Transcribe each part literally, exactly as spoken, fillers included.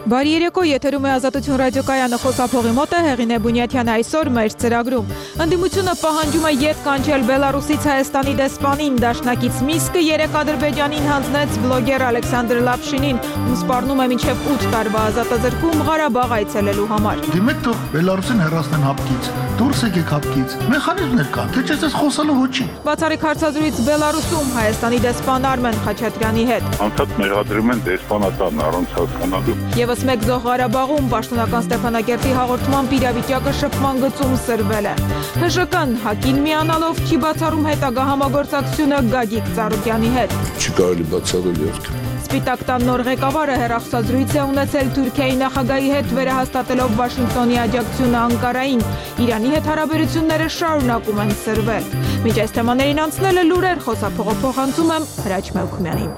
Բարի երեկո, եթերում է Ազատություն ռադիոկայանը, խոսափողի մոտ է Հեղինե Բունյաթյանը այսօր մեր ծրագրում։ Ընդդիմությունը պահանջում է ետ կանչել Բելարուսից Հայաստանի դեսպանին, դաշնակից Միսկը երեք Ադրբեջանին հանձնեց բլոգեր Ալեքսանդր Լապշինին, ում սպառնում է մինչև ութ տարվա ազատազրկում Ղարաբաղ այցելելու համար։ Դիմեք թող Բելարուսին հեռացնեն հապկից, դուրս եկեք հապկից, մեխանիզմներ կան, թե չէ ես խոսալու ոչինչ։ Բացառիկ հարցազրույց Բելարուսում Հայաստանի դեսպան Արմեն Խաչատրյանի հետ։ Անցած մեղադրում են դեսպանատան առանց հասկանալու։ Եվս մեկ զոհ Ղարաբաղում պաշտոնական Ստեփանակերտի հաղորդմամբ իրավիճակը շփման գծում սրվել է։ ՀԺԿ-ն ՀԱԿ-ին միանալով չի բացառում հետագա համագործակցությունը Գագիկ Ծառուկյանի հետ։ Չի կարելի բացառել երբեք։ Սպիտակ տան նոր ղեկավարը հեռախոսազրույց է ունեցել Թուրքիայի նախագահի հետ վերահաստատելով Վաշինգտոնի աջակցությունը Անկարային։ Իրանի հետ հարաբերությունները շարունակում են սրվել։ Մինչ այս թեմաներին անցնելը լուրեր խոսափողով փոխանցում եմ Հրաչ Մելքումյանին։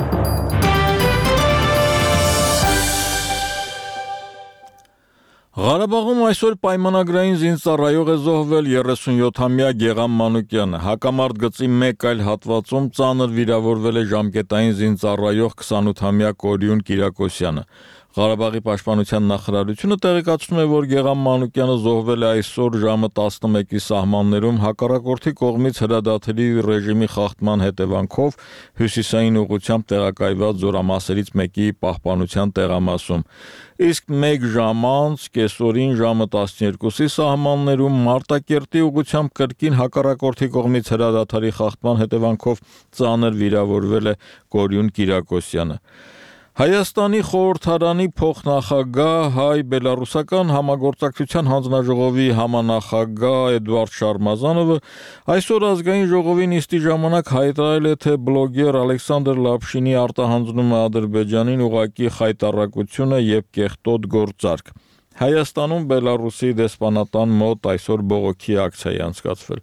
Ղարաբաղում այսօր պայմանագրային զինծառայող է զոհվել երեսունյոթամյա Գեգամ Մանուկյանը, հակամարտ գծի մեկ այլ հատվածում ծանր վիրավորվել է ժամկետային զինծառայող քսանութամյա Կորյուն Կիրակոսյանը։ Ղարաբաղի պաշտպանության նախարարությունը տեղեկացնում է, որ Գեգամ Մանուկյանը զոհվել է այսօր ժամը տասնմեկի սահմաններում հակառակորդի կողմից հրադադարի ռեժիմի խախտման հետևանքով հյուսիսային ուղղությամբ տեղակայված զորամասերից մեկի պահպանության տեղամասում։ Իսկ մեկ ժամ անց կեսօրին ժամը տասներկուսի սահմաններում Մարտակերտի ուղղությամբ կրկին հակառակորդի կողմից հրադադարի խախտման հետևանքով ծանր վիրավորվել է Կորյուն Կիրակոսյանը։ Հայաստանի խորհրդարանի փոխնախագահ հայ-բելարուսական համագործակցության հանձնաժողովի համանախագահ Էդվարդ Շարմազանովը այսօր ազգային ժողովի նիստի ժամանակ հայտարարել է, թե բլոգեր Ալեքսանդր Լապշինի արտահանձնումը Ադրբեջանին ուղղակի խայտառակություն է եւ կեղտոտ գործարք։ Հայաստանում Բելարուսի դեսպանատան մոտ այսօր բողոքի ակցիա է անցկացվել։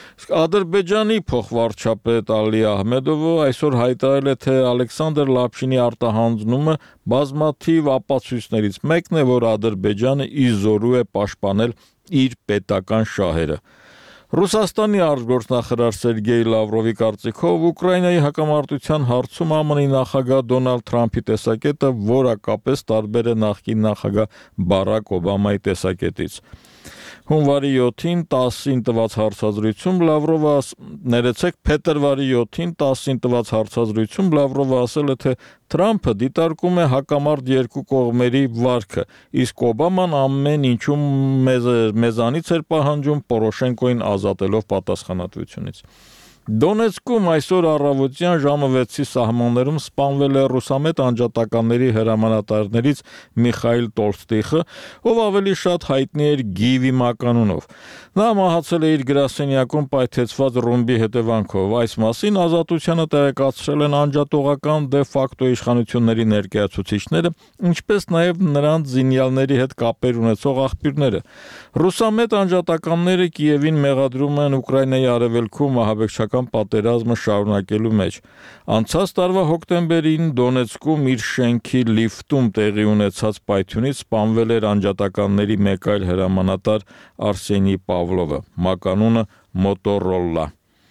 Ադրբեջանի փոխվարչապետ Ալի Ահմեդովը այսօր հայտարարել է, թե Ալեքսանդր Լապշինի արտահանձնումը բազմաթիվ ապացույցներից մեկն է, որ Ադրբեջանը ի զորու է պաշտպանել իր պետական շահերը։ Ռուսաստանի արտգործնախարար Սերգեյ Լավրովի կարծիքով Ուկրաինայի հակամարտության հարցում ԱՄՆ-ի նախագահ Դոնալդ Թրամփի տեսակետը որակապես տարբեր է նախկին նախագահ Բարակ Օբամայի տեսակետից։ Հունվարի յոթին տասին տված հարցազրույցում Լավրովը ներեցեք փետրվարի յոթին տասին տված հարցազրույցում Լավրովը ասել է, թե Թրամփը դիտարկում է հակամարտ երկու կողմերի վարքը, իսկ Օբաման ամեն ինչում մեզ, մեզանից էր պահանջում Պորոշենկոին ազատելով պատասխանատվությունից։ Դոնեցկում այսօր առավոտյան ժամը վեցի սահմաններում սպանվել է ռուսամետ անջատականների հրամանատարներից Միխայիլ Տոլստոյը, ով ավելի շատ հայտնի էր Գիվի մականունով։ Նա մահացել է իր գրասենյակում պայթեցված ռումբի հետևանքով։ Այս մասին Ազատությանը տեղեկացրել են անջատողական դե ֆակտո իշխանությունների ներկայացուցիչները, ինչպես նաև նրանց զինյալների հետ կապեր ունեցող աղբյուրները։ Ռուսամետ անջատականները Կիևին մեղադրում են Ուկրաինայի արևելքում ահաբեկչական պատերազմը շարունակելու մեջ։ Անցած տարվա հոկտեմբերին Դոնեցկում իր շենքի լիֆտում տեղի ունեցած պայթյունից սպանվել էր անջատականների մեկ այլ հրամանատար Արսենի Պավլովը, մականունը Մոտորոլլա։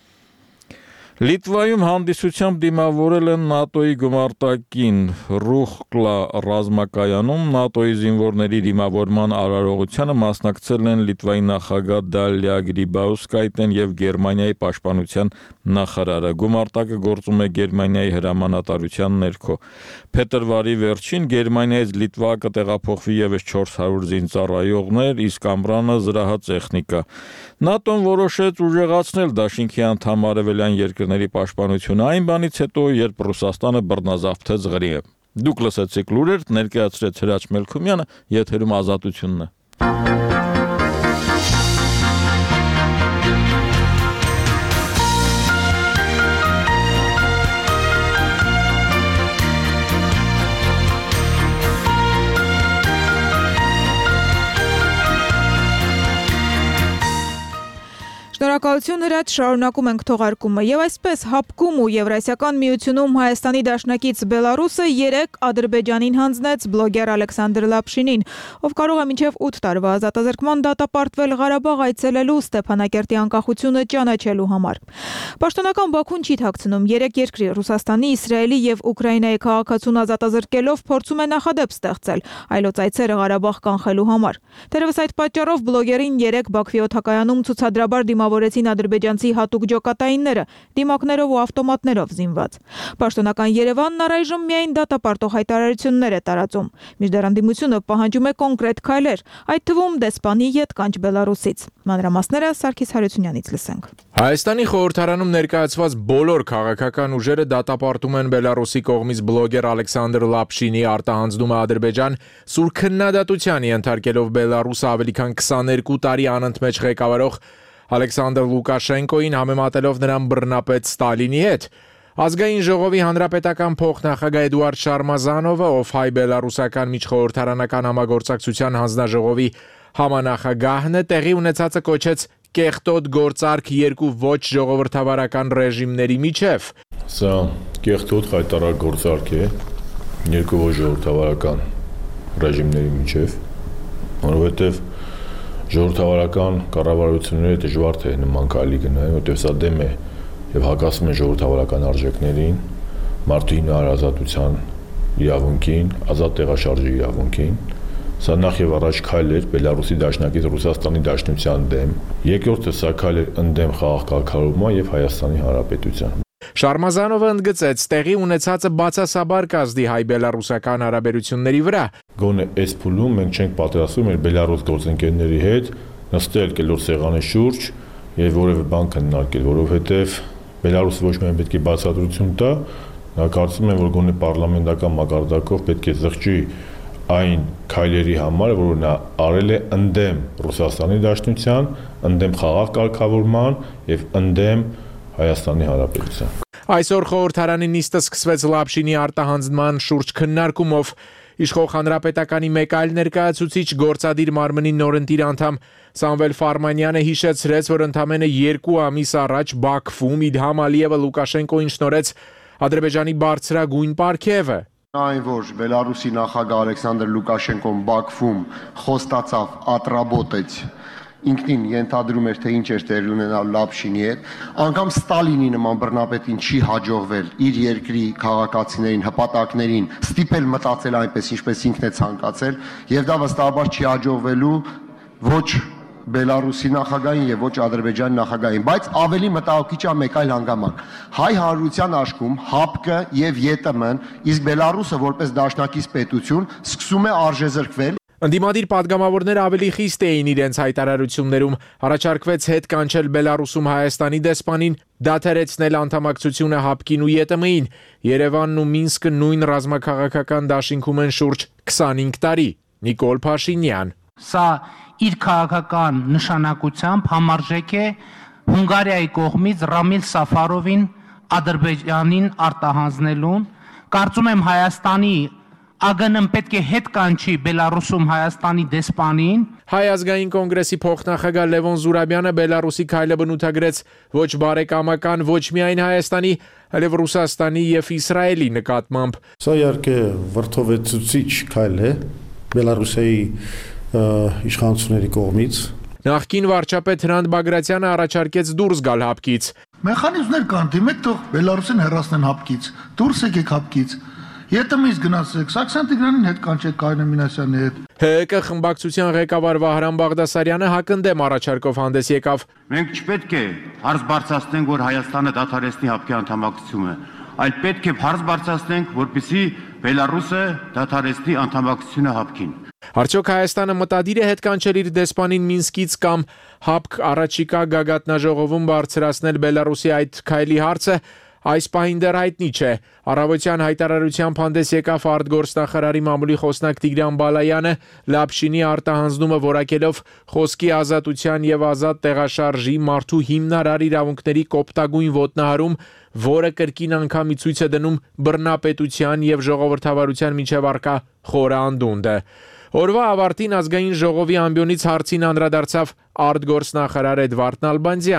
Լիտվայում հանդիսությամբ դիմավորել են ՆԱՏՕ-ի գումարտակին Ռուխկլա ռազմակայանում ՆԱՏՕ-ի զինվորների դիմավորման արարողությանը մասնակցել են Լիտվայի նախագահ Դալիա Գրիբաուսկայտեն եւ Գերմանիայի պաշտպանության նախարարը։ Գումարտակը գործում է Գերմանիայի հրամանատարության ներքո։ Փետրվարի վերջին Գերմանիայից Լիտվա կտեղափոխվի եւս չորս հարյուր զինծառայողներ, իսկ ամռանը զրահատեխնիկա։ ՆԱՏՕ-ն որոշեց ուժեղացնել դաշինքի անդամ արևելյան երկրների պաշտպանությունը այն բանից հետո, երբ Ռուսաստանը բռնազավթեց Ղրիմը։ Դուք լսեցիք լուրեր, ներկայացրեց Հրաչ Մելքումյանը, եթերում Ազատությունն է։ Շնորհակալ Շնորհակալություն Հրաչ, շարունակում ենք թողարկումը եւ այսպես ՀԱՊԿ-ում ու Եվրասիական միությունում Հայաստանի դաշնակից Բելարուսը երեկ Ադրբեջանին հանձնեց բլոգեր Ալեքսանդր Լապշինին, ով կարող է մինչև ութ տարվա ազատազրկման դատապարտվել Ղարաբաղ այցելելու Ստեփանակերտի անկախությունը ճանաչելու համար։ Պաշտոնական Բաքուն չի թաքցնում, երեք երկրի Ռուսաստանի, Իսրայելի եւ Ուկրաինայի քաղաքացուն ազատազրկելով փորձում է նախադեպ ստեղծել այլոց այցերը Ղարաբաղ կանխելու համար։ Թերևս այդ պատճառով բլոգերին երեք Բաքվի օդակայանում ցուցադրաբար դիմավորեցին ադրբեջանցի հատուկ ջոկատայինները, դիմակներով ու ավտոմատներով զինված։ Պաշտոնական Երևանն առայժմ միայն դատապարտող հայտարարություններ է տարածում։ Մինչդեռ անդիմությունը պահանջում է կոնկրետ քայլեր, այդ թվում դեսպանի ետկանչ Բելարուսից։ Մանրամասները Սարգիս Հարությունյանից լսենք։ Հայաստանի խորհրդարանում ներկայացված բոլոր քաղաքական ուժերը դատապարտում են Բելարուսի կողմից բլոգեր Ալեքսանդր Լապշինի արտահանձնումը Ադրբեջան սուր քննադատության ենթարկելով Բելարուսը ավելի քան քսաներկու տարի անընդմեջ ղեկավարող Ալեքսանդր Լուկաշենկոին համեմատելով նրան բռնապետ Ստալինի հետ։ Ազգային ժողովի հանրապետական փոխնախագահ Էդուարդ Շարմազանովը, ով հայ-բելարուսական միջխորհրդարանական համագործակցության հանձնաժողովի համանախագահն է, տեղի ունեցածը կոչեց կեղտոտ գործարք երկու ոչ ժողովրդավարական ռեժիմների միջև։ Սա կեղտոտ խայտարակ գործարք է երկու ոչ ժողովրդավարական ռեժիմների միջև, որովհետև ժողովրդավարական կառավարությունները դժվար թե նման քայլի գնային, որտեղ սա դեմ է եւ հակասում է ժողովրդավարական արժեքներին, մարդու հիմնարար ազատության իրավունքին, ազատ տեղաշարժի իրավունքին։ Սա նախ եւ առաջ քայլ էր Բելարուսի դաշնակից Ռուսաստանի Դաշնության դեմ, երկրորդը սա քայլ էր ընդդեմ խաղաղ կարգավորման եւ Հայաստանի Հանրապետության։ Շարմազանովը ընդգծեց տեղի ունեցածը բացասաբար կազդի հայ-բելարուսական հարաբերությունների վրա։ Գոնե այս փուլում մենք չենք պատրաստվում մեր Բելարուս գործընկերների հետ նստել կլոր սեղանի շուրջ եւ որևէ բան քննարկել, որովհետեւ Բելարուսը ոչ միայն պետք է բացատրություն տա, նա կարծում եմ, որ գոնե պարլամենտական մակարդակով պետք է զղջի այն քայլերի համար, որ նա արել է ընդդեմ Ռուսաստանի Դաշնության, ընդդեմ խաղաղ կարգավորման եւ ընդդեմ Հայաստանի Հանրապետության։ Այսօր խորհրդարանի նիստը սկսվեց Լապշինի արտահանձնման շուրջ քննարկումով։ Իշխող հանրապետականի մեկ այլ ներկայացուցիչ գործադիր մարմնի նորընտիր անդամ Սամվել Ֆարմանյանը հիշեցրեց, որ ընդամենը երկու ամիս առաջ Բաքվում Իլհամ Ալիևը Լուկաշենկոին շնորհեց Ադրբեջանի բարձրագույն պարգևը։ Այն որ Բելարուսի նախագահ Ալեքսանդր Լուկաշենկոն Բաքվում խոստացավ, ատրաբոտեց, ինքնին ենթադրում էր, թե ինչ էր տեղի ունենալ Լապշինի հետ, անգամ Ստալինի նման բռնապետին չի հաջողվել իր երկրի քաղաքացիներին, հպատակներին ստիպել մտածել այնպես, ինչպես ինքն է ցանկացել, եւ դա վստահաբար չի հաջողվելու ոչ Բելարուսի նախագահին եւ ոչ Ադրբեջանի նախագահին, բայց ավելի մտահոգիչ է մեկ այլ հանգամանք։ Հայ հանրության աշխում ՀԱՊԿ եւ ԵՏՄ-ն, իսկ Բելարուսը որպես դաշնակից պետություն սկսում է արժեզրկվել։ Ընդդիմադիր падգամավորները ավելի խիստ էին իրենց հայտարարություններում, առաջարկվեց հետ կանչել Բելարուսում Հայաստանի դեսպանին, դադարեցնել անդամակցությունը ՀԱՊԿ-ին ու ԵՏՄ-ին։ Երևանն ու Մինսկը նույն ռազմաքաղաքական դաշինքում են շուրջ քսանհինգ տարի։ Նիկոլ Փաշինյան։ Սա իր քաղաքական նշանակությամբ համարժեք է Հունգարիայի կողմից Ռամիլ Սաֆարովին Ադրբեջանին արտահանձնելուն։ Կարծում եմ Հայաստանի ԱԳՆ-ն պետք է հետ կանչի Բելարուսում Հայաստանի դեսպանին։ Հայ ազգային կոնգրեսի փոխնախագահ Լևոն Զուրաբյանը Բելարուսի քայլը բնութագրեց ոչ բարեկամական, ոչ միայն Հայաստանի, այլև Ռուսաստանի եւ Իսրայելի նկատմամբ։ Սա իհարկե վրդովեցուցիչ քայլ է Բելարուսի իշխանությունների կողմից։ Նախկին վարչապետ Հրանտ Բագրատյանը առաջարկեց դուրս գալ ՀԱՊԿ-ից։ Մեխանիզմներ կան, դիմեք թող Բելարուսին հեռացնեն ՀԱՊԿ-ից, դուրս եկեք ՀԱՊԿ-ից։ ԵՏՄ-ից գնացեք, Սարգսյան Տիգրանին հետ կանչեք, Կարինե Մինասյանի հետ։ ՀՀԿ խմբակցության ղեկավար Վահրամ Բաղդասարյանը հակընդդեմ առաջարկով հանդես եկավ։ Մենք չպետք է հարց բարձրացնենք, որ Հայաստանը դադարեցնի ՀԱՊԿ-ի անդամակցությունը, այլ պետք է հարց բարձրացնենք, որպեսզի Բելարուսը դադարեցնի անդամակցությունը ՀԱՊԿ-ին։ Արդյոք Հայաստանը մտադիր է հետ կանչել իր դեսպանին Մինսկից կամ ՀԱՊԿ առաջիկա գագաթնաժողովում բարձրացնել Բելարուսի այդ քայլի հարցը, այս պահին դեռ հայտնի չէ։ Առավոտյան հայտարարությամբ հանդես եկավ արտգործնախարարի մամուլի խոսնակ Տիգրան Բալայանը, Լապշինի արտահանձնումը որակելով խոսքի ազատության եւ ազատ տեղաշարժի մարդու հիմնարար իրավունքների կոպտագույն ոտնահարում, որը կրկին անգամ ցույց է դնում բռնապետության եւ ժողովրդավարության միջև առկա խորը անդունդը։ Օրվա ավարտին ազգային ժողովի ամբիոնից հարցին անդրադարձավ արտգործնախարար Էդվարդ Նալբանդյանը։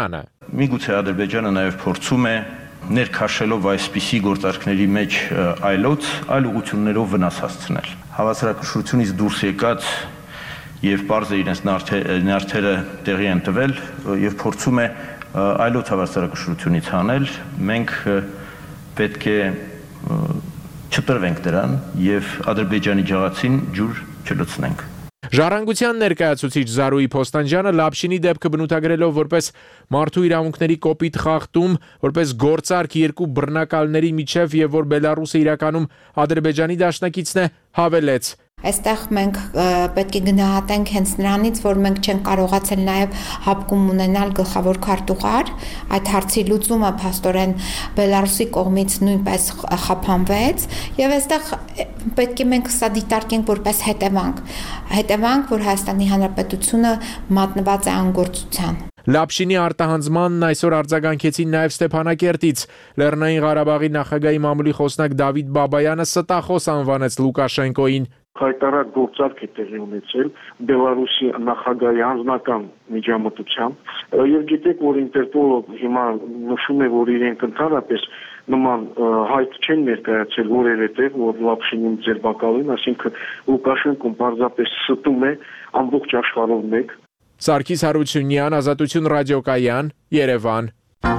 Միգուցե Ադրբեջանը նաև փորձում է ներքաշելով այսպիսի գործարքների մեջ այլոց այլ ուղղություններով վնաս հասցնել։ Հավասարակշռությունից դուրս եկած եւ պարզ է իրենց նյարդերը տեղի են տվել եւ փորձում է այլոց հավասարակշռությունից հանել։ Մենք պետք է չտրվենք դրան եւ Ադրբեջանի ջղացին ջուր չլցնենք։ Ժառանգության ներկայացուցիչ Զարուհի Փոստանջյանը Լապշինի դեպքը բնութագրելով որպես մարդու իրավունքների կոպիտ խախտում, որպես գործարք երկու բռնակալների միջև եւ որ Բելարուսը իրականում Ադրբեջանի դաշնակիցն է, հավելեց. Այստեղ մենք պետք է գնահատենք հենց նրանից, որ մենք չենք կարողացել նաև հապկում ունենալ գլխավոր քարտուղար, այդ հարցի լուծումը փաստորեն Բելարուսի կողմից նույնպես խափանվեց, եւ այստեղ պետք է մենք սա դիտարկենք որպես հետևանք, հետևանք, որ Հայաստանի Հանրապետությունը մատնված է անգործության։ Լապշինի արտահանձմանն այսօր արձագանքեցին նաև Ստեփանակերտից։ Լեռնային Ղարաբաղի նախագահի մամուլի խոսնակ Դավիթ Բաբայանը ստախոս անվանեց Լուկաշենկոին։ Հայտարար գործարք է տեղի ունեցել Բելարուսի նախագահի անձնական միջամտությամբ եւ գիտեք, որ Ինտերպոլը հիմա նշում է, որ իրենք ընդհանրապես նման հայտ չեն ներկայացել որևէ տեղ, որ Լապշինին ձերբակալեն, այսինքն Լուկաշենկոն պարզապես ստում է ամբողջ աշխարհով մեկ։ Սարգիս Հարությունյան, Ազատություն ռադիոկայան, Երևան։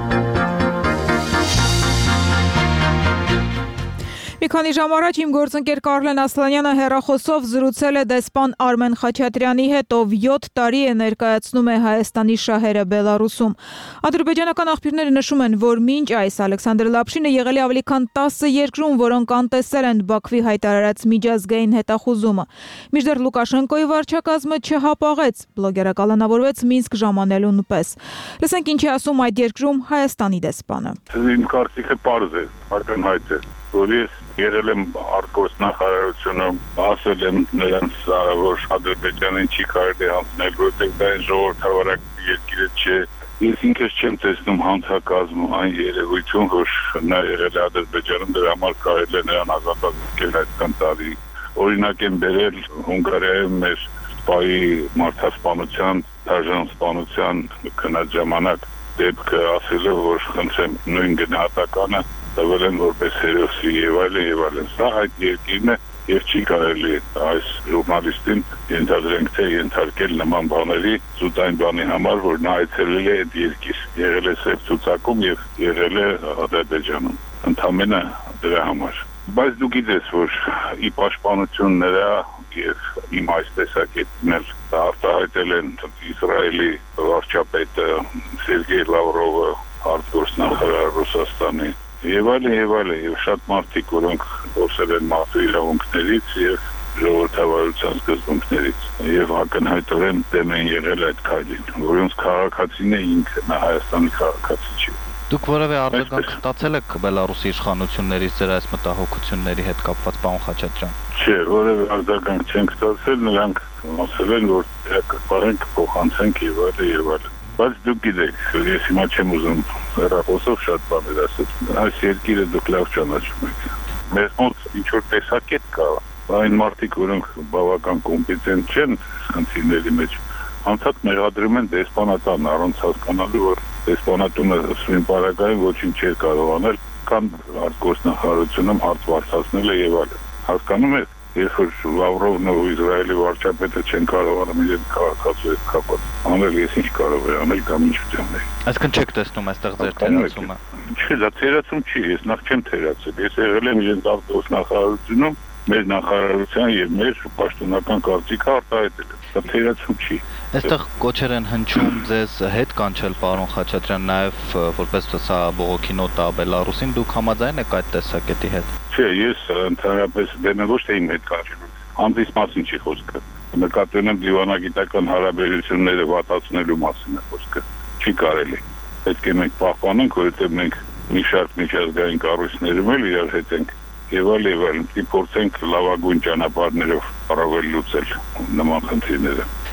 Մի քանի ժամ առաջ իմ գործընկեր Կարլեն Ասլանյանը հեռախոսով զրուցել է դեսպան Արմեն Խաչատրյանի հետ, ով յոթ տարի է ներկայացնում է Հայաստանի շահերը Բելարուսում։ Ադրբեջանական աղբյուրները նշում են, որ մինչ այս Ալեքսանդր Լապշինը եղել է ավելի քան տասը երկրում, որոնք անտեսել են Բաքվի հայտարարած միջազգային հետախուզումը։ Մինչդեռ Լուկաշենկոյի վարչակազմը չհապաղեց, բլոգերը կալանավորվեց Մինսկ ժամանելուն պես։ Լսենք ինչ է ասում այդ երկրում Հայաստանի դեսպանը։ Իմ կարծիքը պարզ է, ակնհայտ է, որ ես եղել եմ արտգործնախարարությունում, ասել եմ նրանց, որ Ադրբեջանին չի կարելի հանձնել, որովհետև դա այն ժողովրդավարակ երկիրը չէ։ Ես ինքս չեմ տեսնում հանցակազմում այն երևույթում, որ նա եղել է Ադրբեջանում, դրա համար կարելի է նրան ազատազրկել այդքան տարի։ Օրինակ եմ բերել Հունգարիայում մեր սպայի մարդասպանության, դաժան սպանության քնած ժամանակ դեպքը ասելով, որ խնդրեմ նույն գնահատականը տվել են որպես հերոսի եւ այլն եւ այլն։ Սա այդ երկիրն է եւ չի կարելի այս ժուրնալիստին ենթադրենք թե ենթարկել նման բաների զուտ այն բանի համար, որ նա այցելել է այդ երկիր, եղել է սև ցուցակում եւ եղել է Ադրբեջանում։ Ընդամենը դրա համար։ Բայց դու գիտես, որ ի պաշտպանություն նրա եւ իմ այս տեսակետն էլ արտահայտել են Իսրայելի վարչապետը Սերգեյ Լավրովը, արտգործնախարար Ռուսաստանի եւ այլն եւ այլն եւ շատ մարդիկ, որոնք խոսել են մարդու իրավունքներից եւ ժողովրդավարության սկզբունքներից եւ ակնհայտորեն դեմ են եղել այդ քայլին, որոնց քաղաքացին է ինքը, նա Հայաստանի քաղաքացի չի։ Դուք որևէ արձագանք ստացել եք Բելարուսի իշխանություններից ձեր այս մտահոգությունների հետ կապված, պարոն Խաչատրյան։ Չէ, որևէ արձագանք չենք ստացել, նրանք ասել են, որ կպարենք, փոխանցենք եւ այլն եւ այլն։ Բայց դուք գիտեք, ես հիմա չեմ ուզում հեռախոսով շատ բաներ ասել։ Այս երկիրը դուք լավ ճանաչում եք։ Մեզ մոտ ինչ-որ տեսակետ կա, այն մարդիկ, որոնք բավական կոմպետենտ չեն խնդիրների մեջ, անցած մեղադրում են դեսպանատան, առանց հասկանալու, որ դեսպանատունը սույն պարագայում ոչինչ չէր կարող անել, կամ արտգործնախարարությունում հարց բարձրացնել է եւ այլն։ Հասկանում եք, երբ որ Լավրովն ու Իսրայելի վարչապետը չեն կարողանում իրենց քաղաքացու հետ կապված անել, ես ինչ կարող եմ անել կամ ինչ պետք է։ Այսինքն չեք տեսնում այստեղ ձեր թերացումը։ Չէ, դա թերացում չի, ես նախ չեմ թերացել։ Ես եղել եմ իրենց արտգործնախարարությունում, մեր նախարարության եւ մեր պաշտոնական կարծիքը արտահայտել եմ։ Դա թերացում չի։ Այստեղ կոչեր են հնչում ձեզ հետ կանչել, պարոն Խաչատրյան, նաև որպես սա բողոքի նոտ է Բելարուսին, դուք համաձայն եք այդ տեսակետի հետ։ Չէ, ես ընդհանրապես դեմ եմ ոչ թե իմ հետ կանչելու։ Անձիս մասին չի խոսքը։ Նկատի ունեմ դիվանագիտական հարաբերությունները վատացնելու մասին է խոսքը։ Չի կարելի։ Պետք է մենք պահպանենք, որովհետև մենք մի շարք միջազգային կառույցներում էլ իրար հետ ենք եւ այլ եւ այլ, փորձենք լավագույն ճանապարհներով առավել լուծել նման խնդիրները։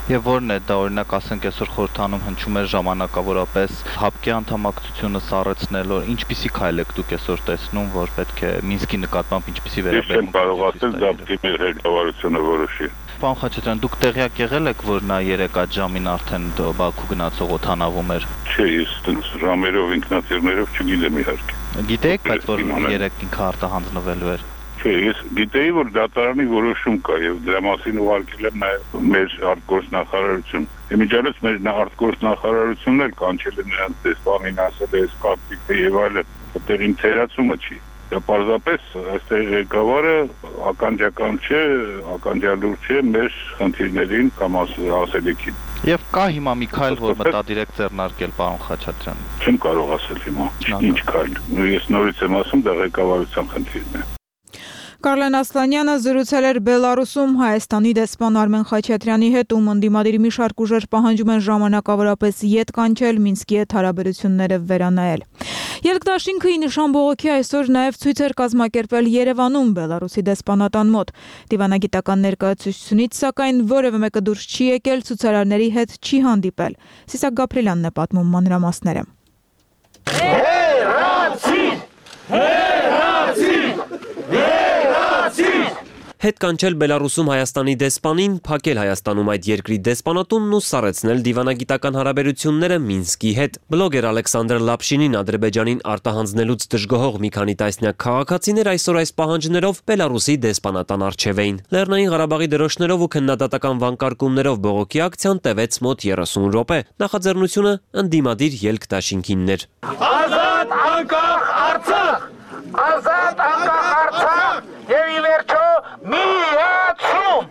Եվ որն է դա, օրինակ ասենք այսօր խորհրդանում հնչում է ժամանակավորապես հապկի անդամակցությունը սառեցնել, որ ինչպիսի քայլ եք դուք այսօր տեսնում, որ պետք է Մինսկի նկատմամբ ինչպիսի վերաբերմունք։ Ես չեմ կարող ասել, դա պետք է ղեկավարությունը որոշի։ Պարոն Խաչատրյան, դուք տեղյակ եղել եք, որ նա երեք այդ ժամին արդեն Բաքու գնացող օդանավում էր։ Չէ, ես այդպես ժամերով ինքնաթիռներով չգիտեմ իհարկե։ Գիտեիք, բայց որ երեք ինքը արտահանձնվելու էր։ Չէ, ես գիտեի, որ դատարանի որոշում կա եւ դրա մասին ուղարկել եմ նաեւ մեր արտգործնախարարություն։ Իմիջիալից մեր արտգործնախարարությունն էլ կանչել է նրանց դեսպանին, ասել է այս կապիտը եւ այլն, այդտեղ իմ թերացումը չի։ Դա պարզապես այստեղ ղեկավարը ականջական չէ, ականջալուր չէ մեր խնդիրներին կամ ասելիքին։ Եվ կա հիմա մի քայլ, որ մտադիր եք ձեռնարկել, պարոն Խաչատրյան։ Չեմ կարող ասել հիմա, ինչ քայլ։ Ես նորից եմ ասում, դա ղեկավարության խնդիրն է։ Կարլեն Ասլանյանը զրուցել էր Բելարուսում Հայաստանի դեսպան Արմեն Խաչատրյանի հետ, ում ընդդիմադիրի մի շարք ուժեր պահանջում են ժամանակավորապես ետ կանչել, Մինսկի հետ հարաբերությունները վերանայել։ Երկդաշինքը ի նշան բողոքի այսօր նաև ցույց էր կազմակերպել Երևանում Բելարուսի դեսպանատան մոտ։ Դիվանագիտական ներկայացուցիչից սակայն որևէ մեկը դուրս չի եկել, ցուցարարների հետ չի հանդիպել։ Սիսակ Գաբրելյանն է պատմում մանրամասները։ Հետ կանչել Բելարուսում Հայաստանի դեսպանին, փակել Հայաստանում այդ երկրի դեսպանատունն ու սառեցնել դիվանագիտական հարաբերությունները Մինսկի հետ։ Բլոգեր Ալեքսանդր Լապշինին Ադրբեջանին արտահանձնելուց դժգոհող մի քանի տասնյակ քաղաքացիներ այսօր այս պահանջներով Բելարուսի դեսպանատան առջև էին։ Լեռնային Ղարաբաղի դրոշներով ու քննադատական վանկարկումներով բողոքի ակցիան տևեց մոտ երեսուն րոպե։ Նախաձեռնությունը ընդդիմադիր ելք-դաշինքինն էր։ Ազատ անկախ Արցախ! Ազատ անկախ Արցախ! Եվ ի վերջո միացում!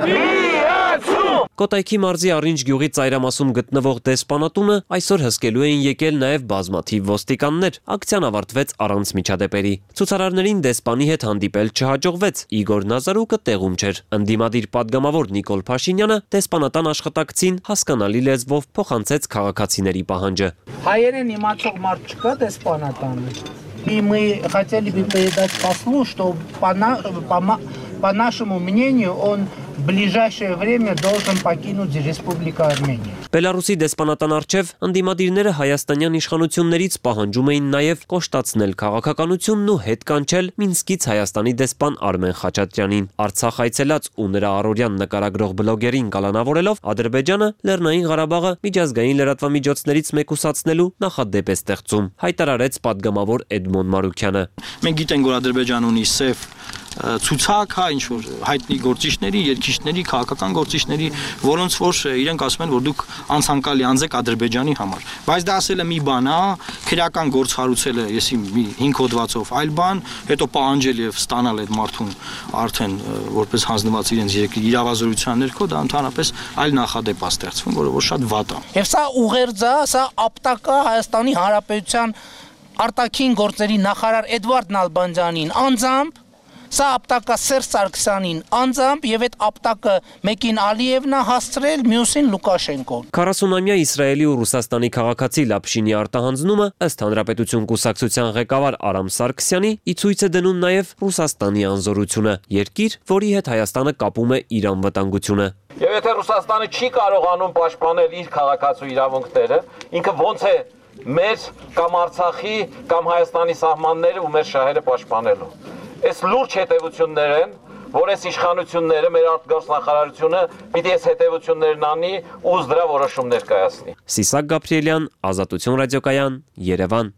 Միացում! Կոտայքի մարզի Առինջ գյուղի ծայրամասում գտնվող դեսպանատունը այսօր հսկելու էին եկել նաև բազմաթիվ ոստիկաններ։ Ակցիան ավարտվեց առանց միջադեպերի։ Ցուցարարներին դեսպանի հետ հանդիպել չհաջողվեց։ Իգոր Նազարուկը տեղում չէր։ Ընդդիմադիր падգամավոր Նիկոլ Փաշինյանը դեսպանատան աշխատակցին հասկանալի լեզվով փոխանցեց քաղաքացիների пահանջը։ Հայերեն իմացող մարդ չկա դեսպանատանը։ И мы хотели бы передать послу, что по, на, по, по нашему мнению он в ближайшее время должен покинуть Республику Армения. Բելարուսի դեսպանատան առջև ընդդիմադիրները հայաստանյան իշխանություններից պահանջում էին նաև կոշտացնել քաղաքականությունն ու հետ կանչել Մինսկից Հայաստանի դեսպան Արմեն Խաչատրյանին։ Արցախ այցելած ու նրա առօրյան նկարագրող բլոգերին կալանավորելով Ադրբեջանը Լեռնային Ղարաբաղը միջազգային լրատվամիջոցներից մեկուսացնելու նախադեպ է ստեղծում, հայտարարեց падգամավոր Էդմոն Մարուքյանը։ Մենք գիտենք, որ Ադրբեջանը ունի սև ցուցակ, հա, ինչ որ հայտնի գործիչների, երկիչների, քաղաքական գործիչների, որոնց որ իրենք ասում են, որ դուք անցանկալի անձ եք Ադրբեջանի համար։ Բայց դա ասելը մի բան, հա, քրեական գործ հարուցելը, եսի մի հինգ հոդվածով այլ բան, հետո պահանջել եւ ստանալ այդ մարդուն արդեն որպես հանձնված իրենց երկրի իրավազորության ներքո, դա ընդհանրապես այլ նախադեպ է ստեղծվում, որը որ շատ վատ է։ Եվ սա ուղերձ է, սա ապտակա Հայաստանի Հանրապետության արտաքին գործերի նախարար Էդվարդ Նալբանդյանին անձամբ, սա ապտակը Սերժ Սարգսյանին անձամբ եւ այդ ապտակը մեկին Ալիևն է հասցրել, մյուսին Լուկաշենկոն։ քառասունամյա Իսրայելի ու Ռուսաստանի քաղաքացի Լապշինի արտահանձնումը ըստ Հանրապետություն կուսակցության ղեկավար Արամ Սարգսյանի ի ցույց է դնում նաեւ Ռուսաստանի անզորությունը, երկիր, որի հետ Հայաստանը կապում է իր անվտանգությունը։ Եվ եթե Ռուսաստանը չի կարողանում պաշտպանել իր քաղաքացու իրավունքները, ինքը ոնց է մեր կամ Արցախի կամ Հայաստանի սահմանները ու մեր շահերը պաշտպանելու։ Այս լուրջ հետևություններ են, որ այս իշխանությունները, մեր արտգործնախարարությունը պիտի այս հետևություններն անի ու դրա որոշումներ կայացնի։ Սիսակ Գաբրիելյան, Ազատություն ռադիոկայան, Երևան։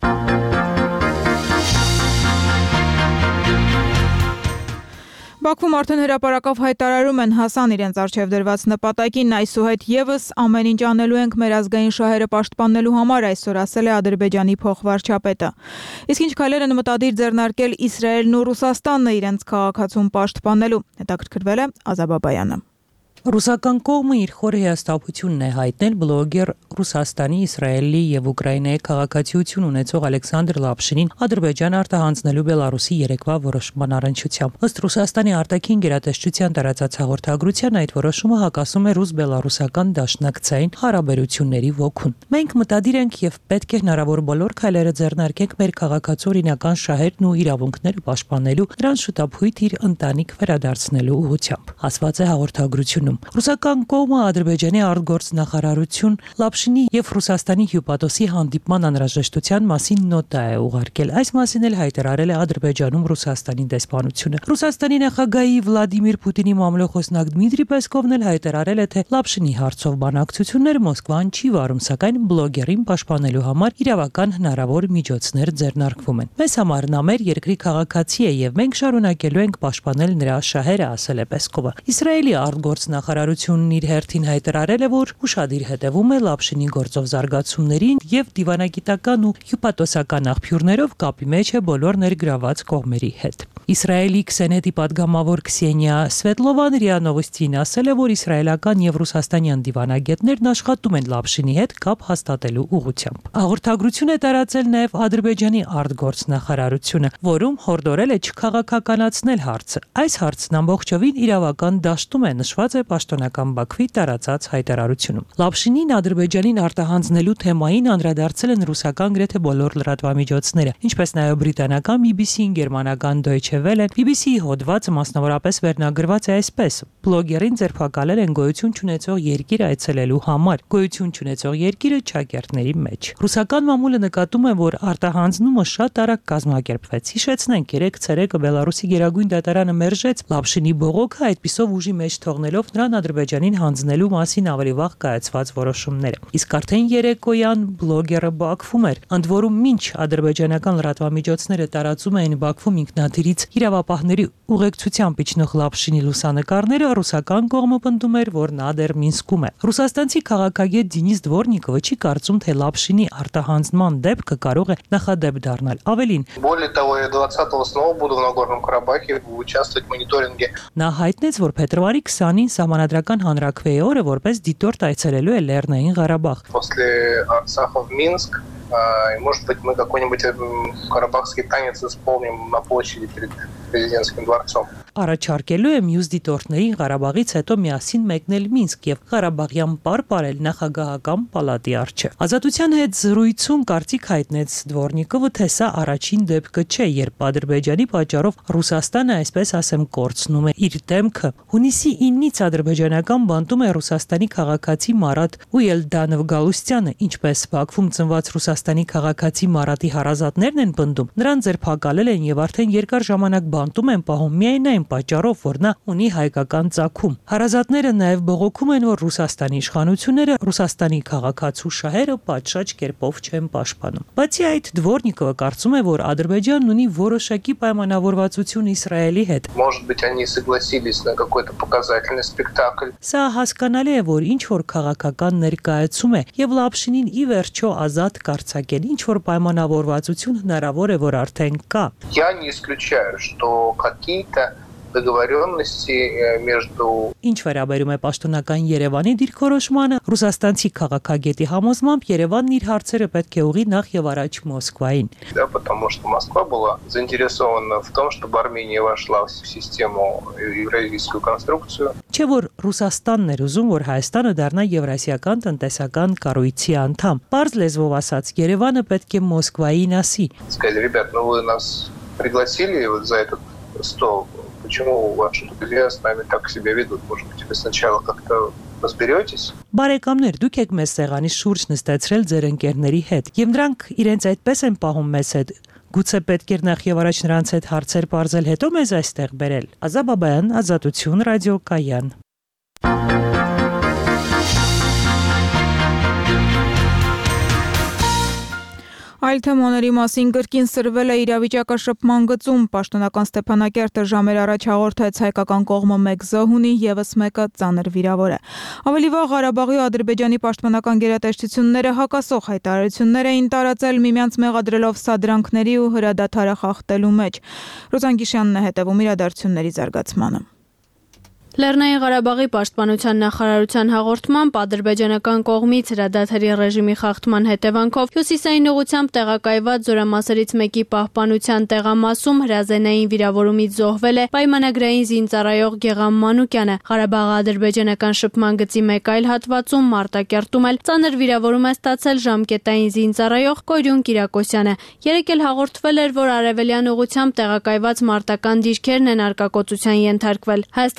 Բաքվում արդեն հրապարակավ հայտարարում են հասան իրենց առջև դրված նպատակին, այսուհետ եւս ամեն ինչ անելու ենք մեր ազգային շահերը պաշտպանելու համար, այսօր ասել է Ադրբեջանի փոխվարչապետը։ Իսկ ինչ քայլեր են մտադիր ձեռնարկել Իսրայելն ու Ռուսաստանը իրենց քաղաքացուն պաշտպանելու, հետաքրքրվել է Ազաբաբայանը։ Ռուսական կողմը իր խորը հիասթափությունն է հայտնել բլոգեր Ռուսաստանի, Իսրայելի եւ Ուկրաինայի քաղաքացիություն ունեցող Ալեքսանդր Լապշինին Ադրբեջան արտահանձնելու Բելարուսի երեկվա որոշման առնչությամբ։ Ըստ Ռուսաստանի արտաքին գերատեսչության տարածած հաղորդագրության այդ որոշումը հակասում է ռուս-բելարուսական դաշնակցային հարաբերությունների ոգուն։ Մենք մտադիր ենք եւ պետք է հնարավոր բոլոր քայլերը ձեռնարկենք մեր քաղաքացու օրինական շահերն ու իրավունքները պաշտպանելու, նրանց շուտապույտ իր ընտանիք վերադարձնելու ուղղությամբ, ասված է հաղորդագրությունում։ Երևանում։ Ռուսական կողմը Ադրբեջանի արտգործնախարարություն Լապշինի եւ Ռուսաստանի հյուպատոսի հանդիպման անհրաժեշտության մասին նոտա է ուղարկել։ Այս մասին էլ հայտարարել է Ադրբեջանում Ռուսաստանի դեսպանությունը։ Ռուսաստանի նախագահի Վլադիմիր Պուտինի մամլոխոսնակ Դմիտրի Պեսկովն էլ հայտարարել է, թե Լապշինի հարցով բանակցություններ Մոսկվան չի վարում, սակայն բլոգերին պաշտպանելու համար իրավական հնարավոր միջոցներ ձեռնարկվում են։ Մեզ համար նա մեր երկրի քաղաքացի է եւ մենք շարունակելու ենք պաշտպանել նրա շահերը, ասել է Պեսկովը։ Իսրայելի արտգործնախարարությունն իր հերթին հայտարարել է, որ ուշադիր հետևում է Լապշինի գործով զարգացումներին եւ դիվանագիտական ու հյուպատոսական աղբյուրներով կապի մեջ է բոլոր ներգրաված կողմերի հետ։ Իսրայելի Քսենետի падգամավոր Քսենիա Սվետլովան րիա Նովոստին ասել է, որ իսրայելական եւ ռուսաստանյան դիվանագետներն աշխատում են Լապշինի հետ կապ հաստատելու ուղղությամբ։ Հաղորդագրություն է տարածել նաեւ Ադրբեջանի արտգործնախարարությունը, որում հորդորել է չքաղաքականացնել հարցը։ Այս հարցն ամբողջովին իրավական դաշտում է, նշված է պաշտոնական Բաքվի տարածած հայտարարությունում։ Լապշինին Ադրբեջանին արտահանձնելու թեմային անդրադարձել են ռուսական գրեթե բոլոր լրատվամիջոցները, ինչպես նաեւ բրիտանական B B C-ին, գերմանական Deutsche Welle-ն, B B C-ի հոդվածը մասնավորապես վերնագրված է այսպես. Բլոգերին ձերբակալել են գոյություն չունեցող երկիր այցելելու համար, գոյություն չունեցող երկիրը ճակերտների մեջ։ Ռուսական մամուլը նկատում է, որ արտահանձնումը շատ արագ կազմակերպվեց։ Հիշեցնենք, երեք ցերեկը Բելարուսի գերագույն դատարանը մերժեց Լապշինի բողոքը, այդպիսով ուժի մեջ թողնելով նրան Ադրբեջանին հանձնելու մասին ավելի վաղ կայացված որոշումները։ Իսկ արդեն երեկոյան բլոգերը Բաքվում էր, ընդ որում մինչ ադրբեջանական լրատվամիջոցները տարածում էին Բաքվում ինքնաթիռից իրավապահների ուղեկցությամբ իջնող Լապշինի լուսանկարները, ռուսական կողմը պնդում էր, որ նա դեռ Մինսկում է։ Ռուսաստանցի քաղաքագետ Դենիս Դվորնիկովը չի կարծում, թե Լապշինի արտահանձնման դեպքը կարող է նախադեպ դառնալ։ Ավելին, более того, я двадцатого снова буду в Нагорном Карабахе участвовать в мониторинге. Նա հայտնեց, որ փետրվարի քսանին Սահմանադրական հանրաքվեի օրը որպես դիտորդ այցելելու է Լեռնային Ղարաբաղ։ После Арцаха в Минск, и, может быть, мы какой-нибудь карабахский танец исполним на площади перед президентским дворцом. Առաջարկելու է մյուս դիտորդներին Ղարաբաղից հետո միասին մեկնել Մինսկ եւ Ղարաբաղյան պար ապրել նախագահական պալատի առջև։ Ազատության հետ զրույցում կարծիք հայտնեց Դվորնիկովը, թե սա առաջին դեպքը չէ, երբ Ադրբեջանի պատճառով Ռուսաստանը, այսպես ասեմ, կորցնում է իր դեմքը։ Հունիսի իննից ադրբեջանական բանտում է Ռուսաստանի քաղաքացի Մարատ Ուելդանով Գալուստյանը, ինչպես Բաքվում ծնված Ռուսաստանի քաղաքացի Մարատի հարազատներն են պնդում։ Նրան ձերբակալել են եւ արդեն երկար ժամանակ բանտում են պահում միայն այն պատճառով, որ նա ունի հայկական ծագում։ Հարազատները նաև բողոքում են, որ Ռուսաստանի իշխանությունները Ռուսաստանի քաղաքացու շահերը պատշաճ կերպով չեն պաշտպանում։ Բացի այդ, Դվորնիկովը կարծում է, որ Ադրբեջանն ունի որոշակի պայմանավորվածություն Իսրայելի հետ։ Может быть, они согласились на какой-то показательный спектакль. Սա հասկանալի է, որ ինչ որ քաղաքական ներկայացում է եւ Լապշինին ի վերջո ազատ կարծակել, ինչ որ պայմանավորվածություն հնարավոր է, որ արդեն կա։ Я не исключаю, что какие-то договоренности между Ինչ վերաբերում է պաշտոնական Երևանի դիրքորոշմանը, ռուսաստանցի քաղաքագետի համոզմամբ Երևանն իր հարցերը պետք է ուղղի նախ եւ առաջ Մոսկվային։ Да, потому что Москва была заинтересована в том, чтобы Армения вошла в систему евразийскую конструкцию. Չէ որ Ռուսաստանն էր ուզում, որ Հայաստանը դառնա Եվրասիական տնտեսական կառույցի անդամ։ Պարզ լեզվով ասած, Երևանը պետք է Մոսկվային ասի։ Сказали, ребят, ну вы нас пригласили вот за этот стол. Почему ваши друзья с нами так себя ведут? Может быть, вы сначала как-то разберетесь? Բարեկամներ, դուք եք մեզ սեղանի շուրջ նստեցրել ձեր ընկերների հետ, եւ նրանք իրենց այդպես են պահում մեզ հետ։ Գուցե պետք էր նախ եւ առաջ նրանց հետ հարցեր բարձել, հետո մեզ այստեղ բերել։ Ազա Բաբայան, Ազատություն, ռադիոկայան։ Այլ թեմաների մասին կրկին սրվել է իրավիճակաշփման գծում։ Պաշտոնական Ստեփանակերտը ժամեր առաջ հաղորդեց հայկական կողմը մեկ զոհ ունի, ևս մեկը ծանր վիրավոր է։ Ավելի վաղ Ղարաբաղի ու Ադրբեջանի պաշտպանական գերատեսչությունները հակասող հայտարարություններ էին տարածել, միմյանց մեղադրելով սադրանքների ու հրադադարը խախտելու մեջ։ Ռուզան Գիշյանն է հետևում իրադարձությունների զարգացմանը։ Լեռնային Ղարաբաղի պաշտպանության նախարարության հաղորդմամբ ադրբեջանական կողմից հրադադարի ռեժիմի խախտման հետևանքով հյուսիսային ուղղությամբ տեղակայված զորամասերից մեկի պահպանության տեղամասում հրազենային վիրավորումից զոհվել է պայմանագրային զինծառայող Գեգամ Մանուկյանը։ Ղարաբաղի ադրբեջանական շփման գծի մեկ այլ հատվածում Մարտակերտում էլ ծանր վիրավորում է ստացել ժամկետային զինծառայող Կորյուն Կիրակոսյանը։ Երեկ էլ հաղորդվել էր, որ արևելյան ուղղությամբ տեղակայված մարտական դիրքերն են արկակոծության ենթարկվել։ Հայաստանի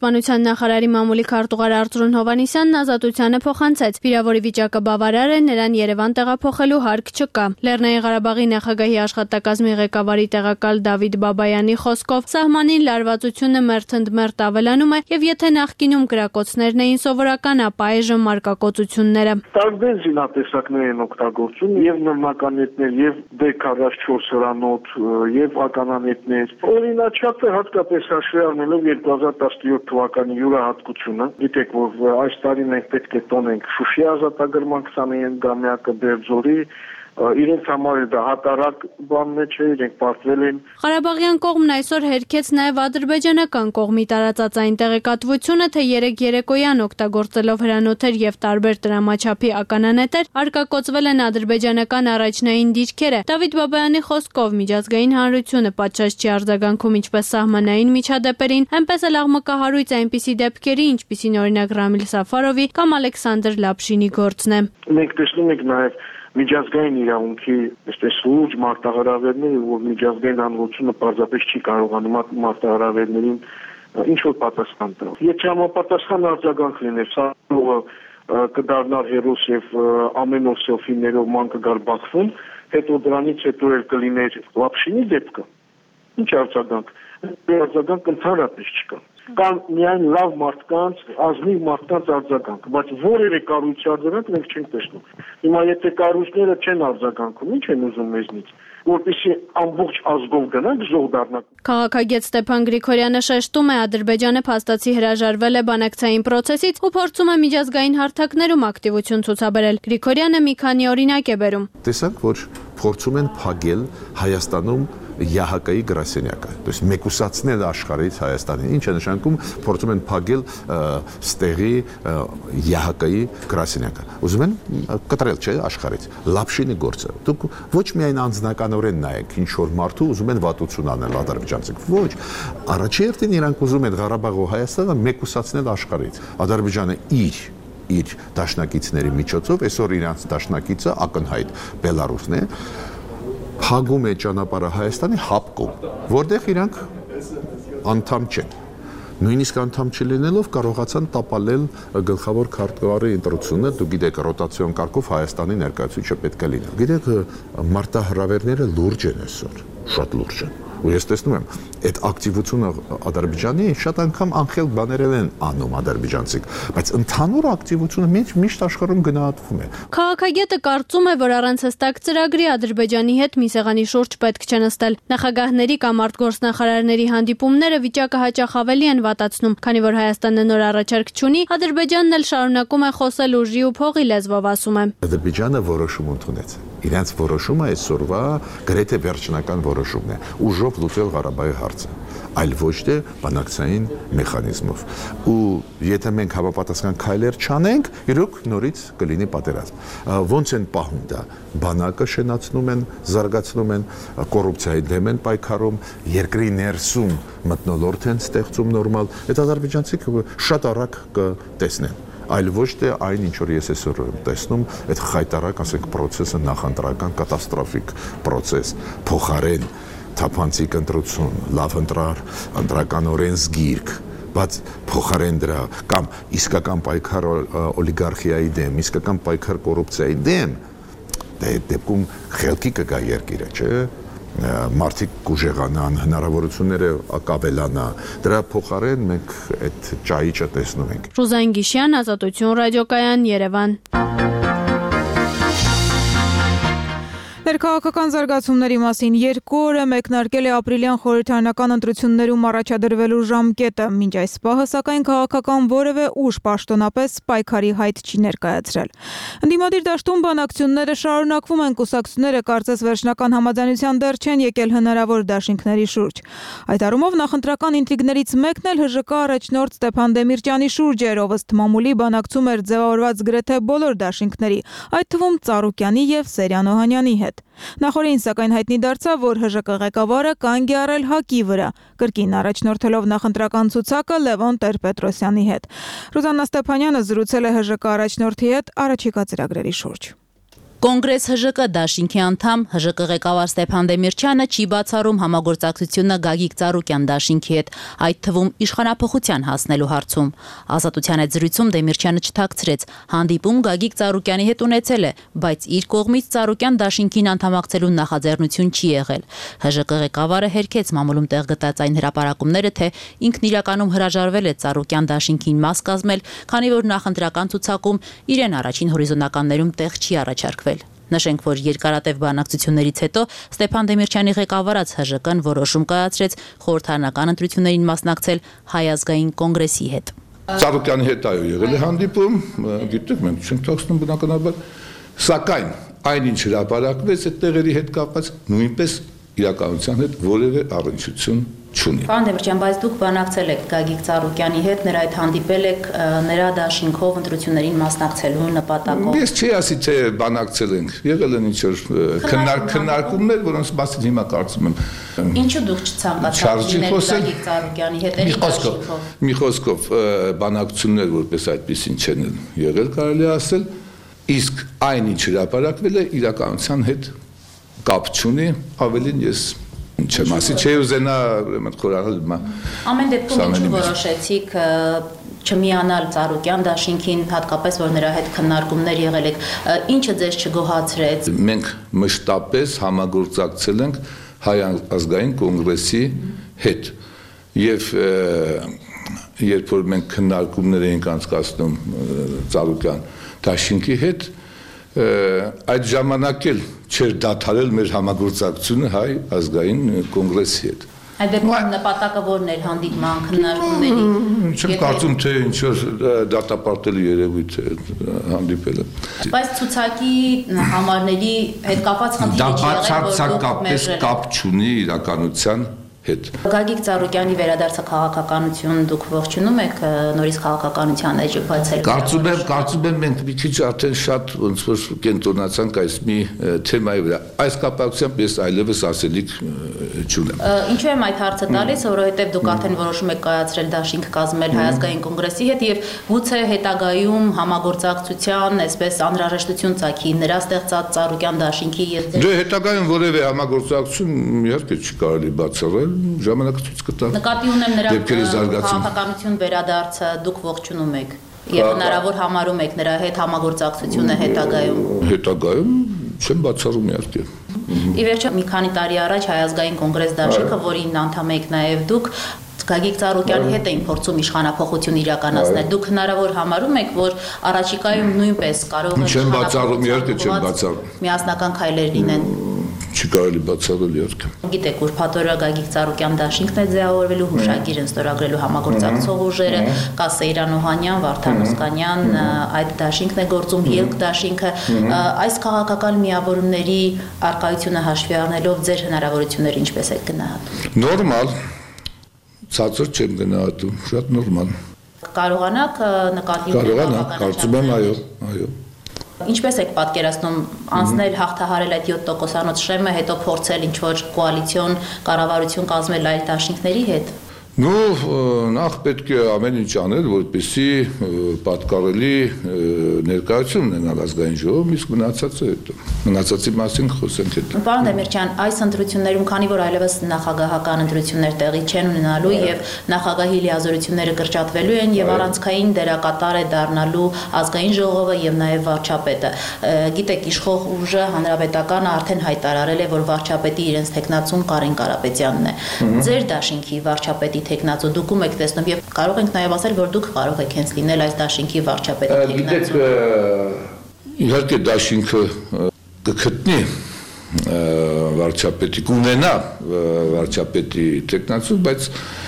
պաշտպանության նախարարի մամուլի քարտուղար Արծրուն Հովհաննիսյանն ազատությանը փոխանցեց։ Վիրավորի վիճակը բավարար է, նրան Երևան տեղափոխելու հարկ չկա։ Լեռնային Ղարաբաղի նախագահի աշխատակազմի ղեկավարի տեղակալ Դավիթ Բաբայանի խոսքով սահմանին լարվածությունը մերթընդմերթ ավելանում է, եւ եթե նախկինում գրակոծներն էին սովորական, ապա այժմ մարկակոծությունները։ Տարբեր զինատեսակներ են օգտագործում, եւ նռնականետներ, եւ դե քառասունչորս հրանոթ, եւ ականանետներ։ Օրինաչափը հատկապես հաշվի առնելով երկու հազար տասնյոթ թվականի յուրահատկությունը, գիտեք, որ այս տարի մենք պետք է տոնենք Շուշի ազատագրման քսաներկամյակը, Բերձորի, իրենց համար դա հատարակ բանն է, չէ, իրենք պարտվել են։ Ղարաբաղյան կողմն այսօր հերքեց նաև ադրբեջանական կողմի տարածած այն տեղեկատվությունը, թե երեք երեկոյան օգտագործելով հրանոթեր եւ տարբեր տրամաչափի ականանետեր արկակոծվել են ադրբեջանական առաջնային դիրքերը։ Դավիթ Բաբայանի խոսքով միջազգային հանրությունը պատշաճ չի արձագանքում ինչպես սահմանային միջադեպերին, այնպես էլ աղմկահարույց այնպիսի դեպքերի, ինչպիսին օրինակ Ռամիլ Սաֆարովի կամ Ալեքսանդր Լապշինի գործն է։ Մենք տեսնում ենք նաև միջազգային իրավունքի այսպես լուրջ մարտահրավերներ, որ միջազգային հանրությունը պարզապես չի կարողանում մարտահրավերներին ինչ որ պատասխան տալ։ Եթե համապատասխան արձագանք լիներ, սա կդառնար հերոս եւ ամեն օր սելֆիներով ման կգար Բաքվում, հետո դրանից հետո էլ կլիներ Լապշինի դեպքը։ Ինչ արձագանք։ Արձագանք ընդհանրապես չկա։ Կան միայն լավ մարդկանց, ազնիվ մարդկանց արձագանք, բայց որևէ կառույցի արձագանք մենք չենք տեսնում։ Հիմա եթե կառույցները չեն արձագանքում, ինչ են ուզում մեզնից, որպեսզի ամբողջ ազգով գնանք զոհ դառնանք։ Քաղաքագետ Ստեփան Գրիգորյանը շեշտում է, Ադրբեջանը փաստացի հրաժարվել է բանակցային process-ից ու փորձում է միջազգային հարթակներում ակտիվություն ցուցաբերել։ Գրիգորյանը մի քանի օրինակ է բերում։ Տեսանք, որ փորձում են փակել Հայաստանում Յ Հ Կ-ի գրասենյակը, то есть մեկուսացնել աշխարհից Հայաստանին, ինչը նշանակում փորձում են փակել ստեղի Յ Հ Կ-ի գրասենյակը։ Ուզում են կտրել, չէ, աշխարհից։ Լապշինի գործը։ Դուք ոչ միայն անձնականորեն նայեք, ինչ որ մարդու ուզում են վատություն անել ադրբեջանցիք, ոչ։ Առաջերտին իրանք ուզում են Ղարաբաղը ու Հայաստանը մեկուսացնել աշխարհից։ Ադրբեջանը իր իր դաշնակիցների միջոցով այսօր իրանց դաշնակիցը ակնհայտ Բելարուսն է, հագում է ճանապարհը Հայաստանի հապկում, որտեղ իրանք անդամ չեն։ Նույնիսկ անդամ չլինելով կարողացան տապալել գլխավոր քարտուղարի ընտրությունը, դու գիտեք, ռոտացիոն կարգով Հայաստանի ներկայացուցիչը պետք է լինի։ Գիտեք, մարտահրավերները լուրջ են այսօր, շատ լուրջ են։ Ու ես տեսնում եմ, այդ ակտիվությունը Ադրբեջանի շատ անգամ անխել բաներ են անում ադրբեջանցիք, բայց ընդհանուր ակտիվությունը միշտ աշխարհում գնահատվում է։ Քաղաքագետը կարծում է, որ առանց հստակ ծրագրի Ադրբեջանի հետ մի սեղանի շուրջ պետք չէ նստել։ Նախագահների կամ արտգործնախարարների հանդիպումները վիճակը հաճախ ավելի են վատացնում, քանի որ Հայաստանը նոր առաջարկ չունի, Ադրբեջանն էլ շարունակում է խոսել ուժի ու փողի լեզվով, ասում է։ Ադրբեջանը որոշում ընդունեց։ Իրենց որոշումը այսօրվա գրեթե վերջնական որոշումն է՝ ուժով լուծել Ղարաբաղի հարցը, այլ ոչ թե բանակցային մեխանիզմով։ Ու եթե մենք հավապատասխան քայլեր չանենք, իրոք նորից կլինի պատերազմ։ Ոնց են պահում դա։ Բանակը շենացնում են, զարգացնում են, կոռուպցիայի դեմ են պայքարում, երկրի ներսում մթնոլորտ են ստեղծում նորմալ։ Այդ ադրբեջանցիք շատ արագ կտեսնեն։ Այլ ոչ թե այն, ինչ որ ես այսօր տեսնում, այդ խայտարակ, ասենք, process-ը նախընտրական կատաստրոֆիկ process, փոխարեն թափանցիկ ընտրություն, լավ ընտրար, ընտրական օրենսգիրք, բայց փոխարեն դրա կամ իսկական պայքար օլիգարխիայի դեմ, իսկական պայքար կոռուպցիայի դեմ, դե դեպքում խելքի կգա երկիրը, չէ՞։ Մարդիկ կուժեղանան, հնարավորությունները կավելանա, դրա փոխարեն մենք այդ ճայիճը տեսնում ենք։ Ռուզան Գիշյան, Ազատություն ռադիոկայան, Երևան։ Ներքաղաքական զարգացումների մասին երկու օր է մեկնարկել է ապրիլյան խորհրդարանական ընտրություններում առաջադրվելու ժամկետը, մինչ այս պահը սակայն քաղաքական որևէ ուժ պաշտոնապես պայքարի հայտ չի ներկայացրել։ Ընդդիմադիր դաշտում բանակցությունները շարունակվում են, կուսակցությունները կարծես վերջնական համաձայնության դեռ չեն եկել հնարավոր դաշինքների շուրջ։ Այդ առումով նախընտրական ինտրիգներից մեկն էլ Հ Ժ Կ առաջնորդ Ստեփան Դեմիրճյանի շուրջ էր, ով ըստ մամուլի բանակցում էր ձևավորված գրեթե բոլոր դաշինքների, այդ թվում Ծառուկյանի եւ Սերյան Օհանյանի հետ։ Նախորդին սակայն հայտնի դարձավ, որ Հ Ժ Կ ղեկավարը կանգ է առել ՀԱԿ-ի վրա, կրկին առաջնորդելով նախընտրական ցուցակը Լևոն Տեր-Պետրոսյանի հետ։ Ռուզաննա Ստեփանյանը զրուցել է Հ Ժ Կ առաջնորդի հետ առաջիկա ծրագրերի շուրջ։ Կոնգրես ՀԺԿ դաշինքի անդամ ՀԺԿ ղեկավար Ստեփան Դեմիրճյանը չի բացառում համագործակցությունը Գագիկ Ծառուկյան դաշինքի հետ, այդ թվում իշխանափոխության հասնելու հարցում։ Ազատության հետ զրույցում Դեմիրճյանը չթաքցրեց, հանդիպում Գագիկ Ծառուկյանի հետ ունեցել է, բայց իր կողմից Ծառուկյան դաշինքին անդամակցելու նախաձեռնություն չի եղել։ ՀԺԿ ղեկավարը հերքեց մամուլում տեղ գտած այն հրապարակումները, թե ինքն իրականում հրաժարվել է Ծառուկյան դաշինքին մաս կազմել, քանի որ նախընտրական ցուցակում իրեն առաջին հորիզոնականներում տեղ չի առաջարկվել։ Նշենք, որ երկարատև բանակցություններից հետո Ստեփան Դեմիրճյանի ղեկավարած ՀԺԿ-ն որոշում կայացրեց խորհրդարանական ընտրություններին մասնակցել Հայ ազգային կոնգրեսի հետ։ Ծառուկյանի հետ այո եղել է հանդիպում, գիտեք, մենք չենք թաքցնում բնականաբար, սակայն այնինչ հրապարակվեց այդ տեղերի հետ կապված նույնպես իրականության հետ որևէ առնչություն չունի։ Պարոն Դեմիրճյան, բայց դուք բանակցել եք Գագիկ Ծառուկյանի հետ, նրա հետ հանդիպել եք նրա դաշինքով ընտրություններին մասնակցելու նպատակով։ Ես չի ասի, թե բանակցել ենք, եղել են ինչ-որ քննարկումներ, որոնց մասին հիմա կարծում եմ։ Ինչու դուք չցանկացաք լինել Գագիկ Ծառուկյանի հետ էլի դաշինքով։ Մի խոսքով բանակցություններ որպես այդպեսին չեն եղել, կարելի ասել, իսկ այն ինչ հրապարակվել է իրականության հետ կապ չունի, ավելին ես չեմ ասի, չէ ուզենա ուրեմն խորարել մա։ Ամեն դեպքում ինչու որոշեցիք չմիանալ Ծառուկյան դաշինքին, հատկապես որ նրա հետ քննարկումներ եղել եք, ինչը ձեզ չգոհացրեց։ Մենք մշտապես համագործակցել ենք Հայ ազգային կոնգրեսի հետ եւ երբ որ մենք քննարկումներ էինք անցկացնում Ծառուկյան դաշինքի հետ, այդ ժամանակ էլ չէր դադարել մեր համագործակցությունը Հայ ազգային կոնգրեսի հետ։ Այդ դեպքում նպատակը որն էր հանդիպման քննարկումների։ Չեմ կարծում, թե ինչ-որ դատապարտելի երևույթ է հանդիպելը։ Բայց ցուցակի համարների հետ կապված խնդիրը չի եղել, որ դուք բացարձակապես կապ չունի իրականության հետ։ Գագիկ Ծառուկյանի վերադարձը քաղաքականություն դուք ողջունում եք, նորից քաղաքականության էջը բացել։ Կարծում եմ, կարծում եմ մենք մի քիչ արդեն շատ ոնց որ կենտրոնացանք այս մի թեմայի վրա։ Այս կապակցությամբ ես այլևս ասելիք չունեմ։ Ինչու եմ այդ հարցը տալիս, որովհետև դուք արդեն որոշում եք կայացրել դաշինք կազմել Հայ ազգային կոնգրեսի հետ եւ գուցե հետագայում համագործակցության, այսպես անհրաժեշտություն ծագի նրա ստեղծած Ծառուկյան դաշինքի եւ Դե հետագայում որևէ համագործակցություն իհարկե չի կարելի բացառել, ժամանակը ցույց կտա։ Նկատի ունեմ նրա քաղաքականություն վերադարձը դուք ողջունում եք եւ հնարավոր համարում եք նրա հետ համագործակցությունը հետագայում։ Հետագայում չեմ բացառում իհարկե։ Ի վերջո մի քանի տարի առաջ Հայ ազգային կոնգրես դաշինքը, որին անդամ եք նաեւ դուք, Գագիկ Ծառուկյանի հետ էին փորձում իշխանափոխություն իրականացնել։ Դուք հնարավոր համարում եք, որ առաջիկայում նույնպես կարող է Չեմ բացառում, իհարկե չեմ բացառում։ Միասնական քայլեր լինեն։ Չի կարելի բացառել իհարկե։ Գիտեք, ուրբաթօրը Գագիկ Ծառուկյան դաշինքն է ձևավորվելու, հուշագիրն ստորագրելու համագործակցող ուժերը, կա Սեյրան Օհանյան, Վարդան Օսկանյան, այդ դաշինքն է գործում, Ելք դաշինքը։ Այս քաղաքական միավորումների արկայությունը հաշվի առնելով ձեր հնարավորությունները ինչպես եք գնահատում։ Նորմալ, ցածր չեմ գնահատում, շատ նորմալ։ Կարողանաք նկատի ունենալ։ Կարողանանք, կարծում եմ այո, այո։ Ինչպես եք պատկերացնում անցնել հաղթահարել այդ յոթ տոկոսանոց շեմը, հետո փորձել ինչ-որ կոալիցիոն կառավարություն կազմել այլ դաշինքների հետ։ Նու նախ պետք է ամեն ինչ անել, որպեսզի պատկառելի ներկայություն ունենալ ազգային ժողովում, իսկ մնացածը հետո։ Մնացածի մասին խոսենք հետո։ Պարոն Դեմիրճյան, այս ընտրություններում, քանի որ այլևս նախագահական ընտրություններ տեղի չեն ունենալու եւ նախագահի լիազորությունները կրճատվելու են եւ առանցքային դերակատար է դառնալու ազգային ժողովը եւ նաեւ վարչապետը։ Գիտեք, իշխող ուժը հանրապետականը արդեն հայտարարել է, որ վարչապետի իրենց տեխնացուն Կարեն Կարապետյանն է։ Ձեր դաշինքի վարչապետի տեխնացու դուք ում եք տեսնում եւ կարող ենք նաեւ ասել, որ դուք կարող եք հենց լինել այս դաշինքի վարչապետի տեխնացու։ Գիտեք, իհարկե դաշինքը կգտնի վարչապետի կունենա վարչապետի տեխնացու, բայց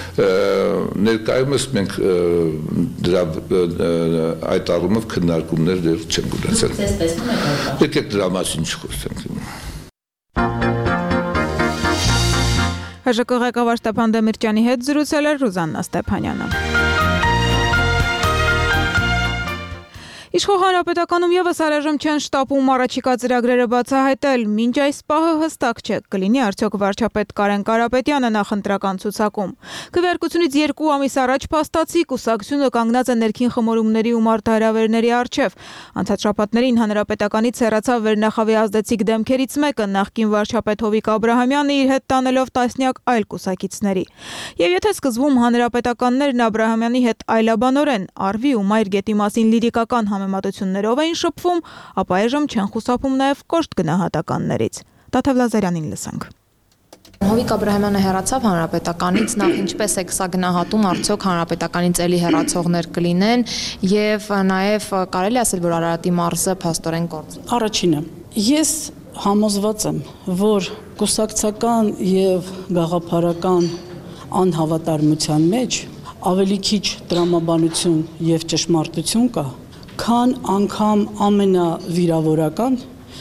ներկայումս մենք դրա այդ առումով քննարկումներ դեռ չենք ունեցել։ Ձեզ տեսնում եք։ Եկեք դրա մասին չխոսենք։ ՀԺԿ ղեկավար Ստեփան Դեմիրճյանի հետ զրուցել էր Ռուզաննա Ստեփանյանը։ Իշխող հանրապետականում եւս առայժմ չեն շտապում առաջիկա ծրագրերը բացահայտել, մինչ այս պահը հստակ չէ, կլինի արդյոք վարչապետ Կարեն Կարապետյանը նախընտրական ցուցակում։ Քվեարկությունից երկու ամիս առաջ փաստացի կուսակցությունը կանգնած է ներքին խմորումների ու մարտահրավերների առջև։ Անցած շաբաթներին հանրապետականից հեռացավ վերնախավի ազդեցիկ դեմքերից մեկը, նախկին վարչապետ Հովիկ Աբրահամյանը իր հետ տանելով տասնյակ այլ կուսակիցների։ Եվ եթե սկզբում հանրապետականներն Աբրահամյանի հետ այլաբանորեն Արվի ու Մայր գետի մասին լիրիկական համեմատություններով էին շփվում, ապա այժմ չեն խուսափում նաև կոշտ գնահատականներից։ Տաթև Լազարյանին լսենք։ Հովիկ Աբրահամյանը հեռացավ հանրապետականից, նախ ինչպես եք սա գնահատում, արդյոք հանրապետականից էլի հեռացողներ կլինեն եւ նաեւ կարելի ասել, որ Արարատի մարզը փաստորեն գործ։ Առաջինը, ես համոզված եմ, որ կուսակցական եւ գաղափարական անհավատարմության մեջ ավելի քիչ տրամաբանություն եւ ճշմարտություն կա, քան անգամ ամենավիրավորական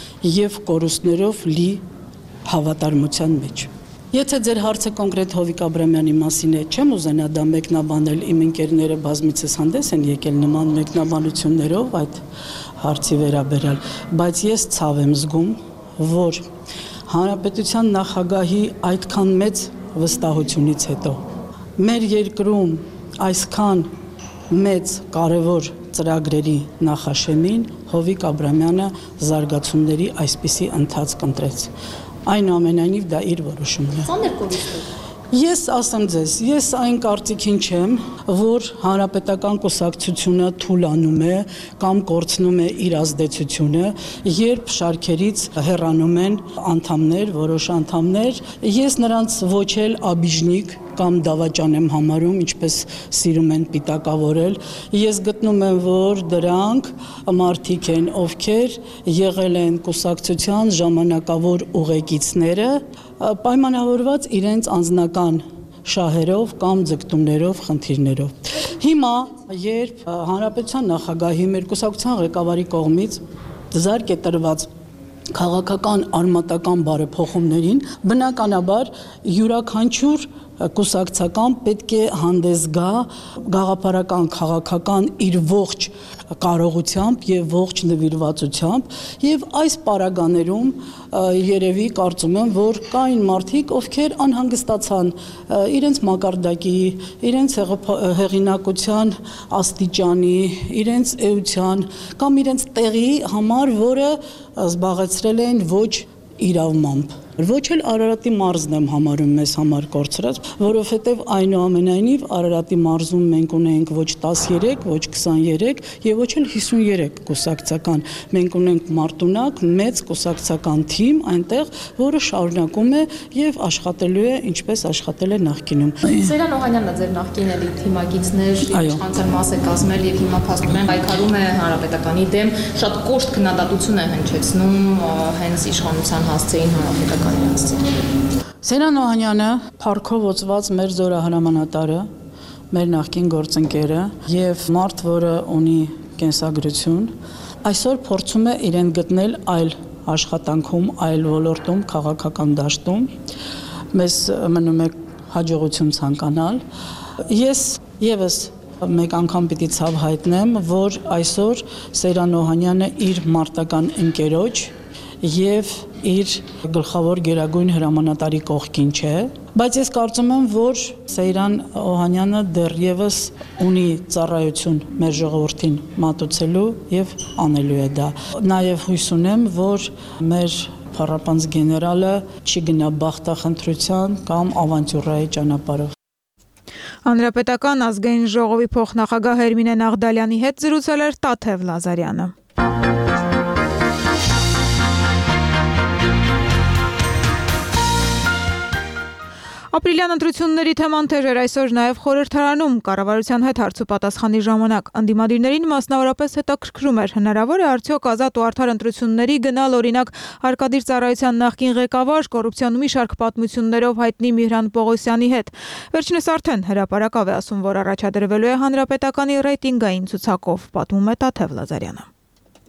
եւ կորուստներով լի հավատարմության մեջ։ Եթե ձեր հարցը կոնկրետ Հովիկ Աբրահամյանի մասին է, չեմ ուզենա դա մեկնաբանել, իմ ընկերները բազմիցս հանդես են եկել նման մեկնաբանություններով այդ հարցի վերաբերյալ, բայց ես ցավ եմ զգում, որ հանրապետության նախագահի այդքան մեծ վստահությունից հետո մեր երկրում այսքան մեծ կարևոր ծրագրերի նախաշեմին Հովիկ Աբրահամյանը զարգացումների այսպիսի ընթացք ընտրեց։ Այնուամենայնիվ դա իր որոշումն է։ Ես ասեմ ձեզ, ես այն կարծիքին չեմ, որ հանրապետական կուսակցությունը թուլանում է կամ կորցնում է իր ազդեցությունը, երբ շարքերից հեռանում են անդամներ, որոշ անդամներ, ես նրանց ոչ էլ աբիժնիկ կամ դավաճան եմ համարում, ինչպես սիրում են պիտակավորել։ Ես գտնում եմ, որ դրանք մարդիկ են, ովքեր եղել են կուսակցության ժամանակավոր ուղեկիցները, պայմանավորված իրենց անձնական շահերով կամ ձգտումներով, խնդիրներով։ Հիմա, երբ հանրապետության նախագահի մեր կուսակցության ղեկավարի կողմից զարկ է տրված քաղաքական արմատական բարեփոխումներին, բնականաբար յուրաքանչյուր կուսակցական պետք է հանդես գա գաղափարական, քաղաքական իր ողջ կարողությամբ եւ ողջ նվիրվածությամբ եւ այս պարագաներում երևի կարծում եմ, որ կային մարդիկ, ովքեր անհանգստացան իրենց մակարդակի, իրենց հեղինակության աստիճանի, իրենց էության կամ իրենց տեղի համար, որը զբաղեցրել են ոչ իրավմամբ։ Ոչ էլ Արարատի մարզն եմ համարում մեզ համար կորցրած, որովհետև այնուամենայնիվ Արարատի մարզում մենք ունենք ոչ տասներեք, ոչ քսաներեք եւ ոչ էլ հիսուներեք կուսակցական։ Մենք ունենք մարտունակ մեծ կուսակցական թիմ այնտեղ, որը շարունակում է եւ աշխատելու է ինչպես աշխատել է նախկինում։ Սերան Օհանյանն ձեր նախկին էլի թիմակիցներ, իշխանության մաս է կազմել եւ հիմա փաստորեն պայքարում է հանրապետականի դեմ, շատ կոշտ քննադատություն է հնչեցնում հենց իշխանության հասցեին հանրապետական Սերան Օհանյանը փառքով ոցված մեր զորահրամանատարը, մեր նախկին գործընկերը եւ մարդ, որը ունի կենսագրություն, այսօր փորձում է իրեն գտնել այլ աշխատանքում, այլ ոլորտում, քաղաքական դաշտում։ Մեզ մնում է հաջողություն ցանկանալ։ Ես եւս մեկ անգամ պիտի ցավ հայտնեմ, որ այսօր Սերան Օհանյանը իր մարտական ընկերոջ եւ իր գլխավոր գերագույն հրամանատարի կողքին չէ, բայց ես կարծում եմ, որ Սեյրան Օհանյանը դեռևս ունի ծառայություն մեր ժողովրդին մատուցելու եւ անելու է դա։ Նաեւ հույս ունեմ, որ մեր փառապանց գեներալը չի գնա բախտախնդրության կամ ավանտյուրայի ճանապարհով։ Հանրապետական ազգային ժողովի փոխնախագահ Հերմինե Նաղդալյանի հետ զրուցել էր Տաթև Լազարյանը։ Ապրիլյան ընտրությունների թեման թեժ էր այսօր նաև խորհրդարանում կառավարության հետ հարցուպատասխանի ժամանակ։ Անդիմադիրներին մասնավորապես հետաքրքրում էր հնարավոր է արդյոք ազատ ու արդար ընտրությունների գնալ օրինակ Արկադիր ծառայության նախկին ղեկավար կոռուպցիոն մի շարք պատմություններով հայտնի Միհրան Պողոսյանի հետ։ Վերջինս արդեն հրապարակավ է ասում, որ առաջադրվելու է հանրապետականի ռեյտինգային ցուցակով, պատմում է Տաթև Լազարյանը։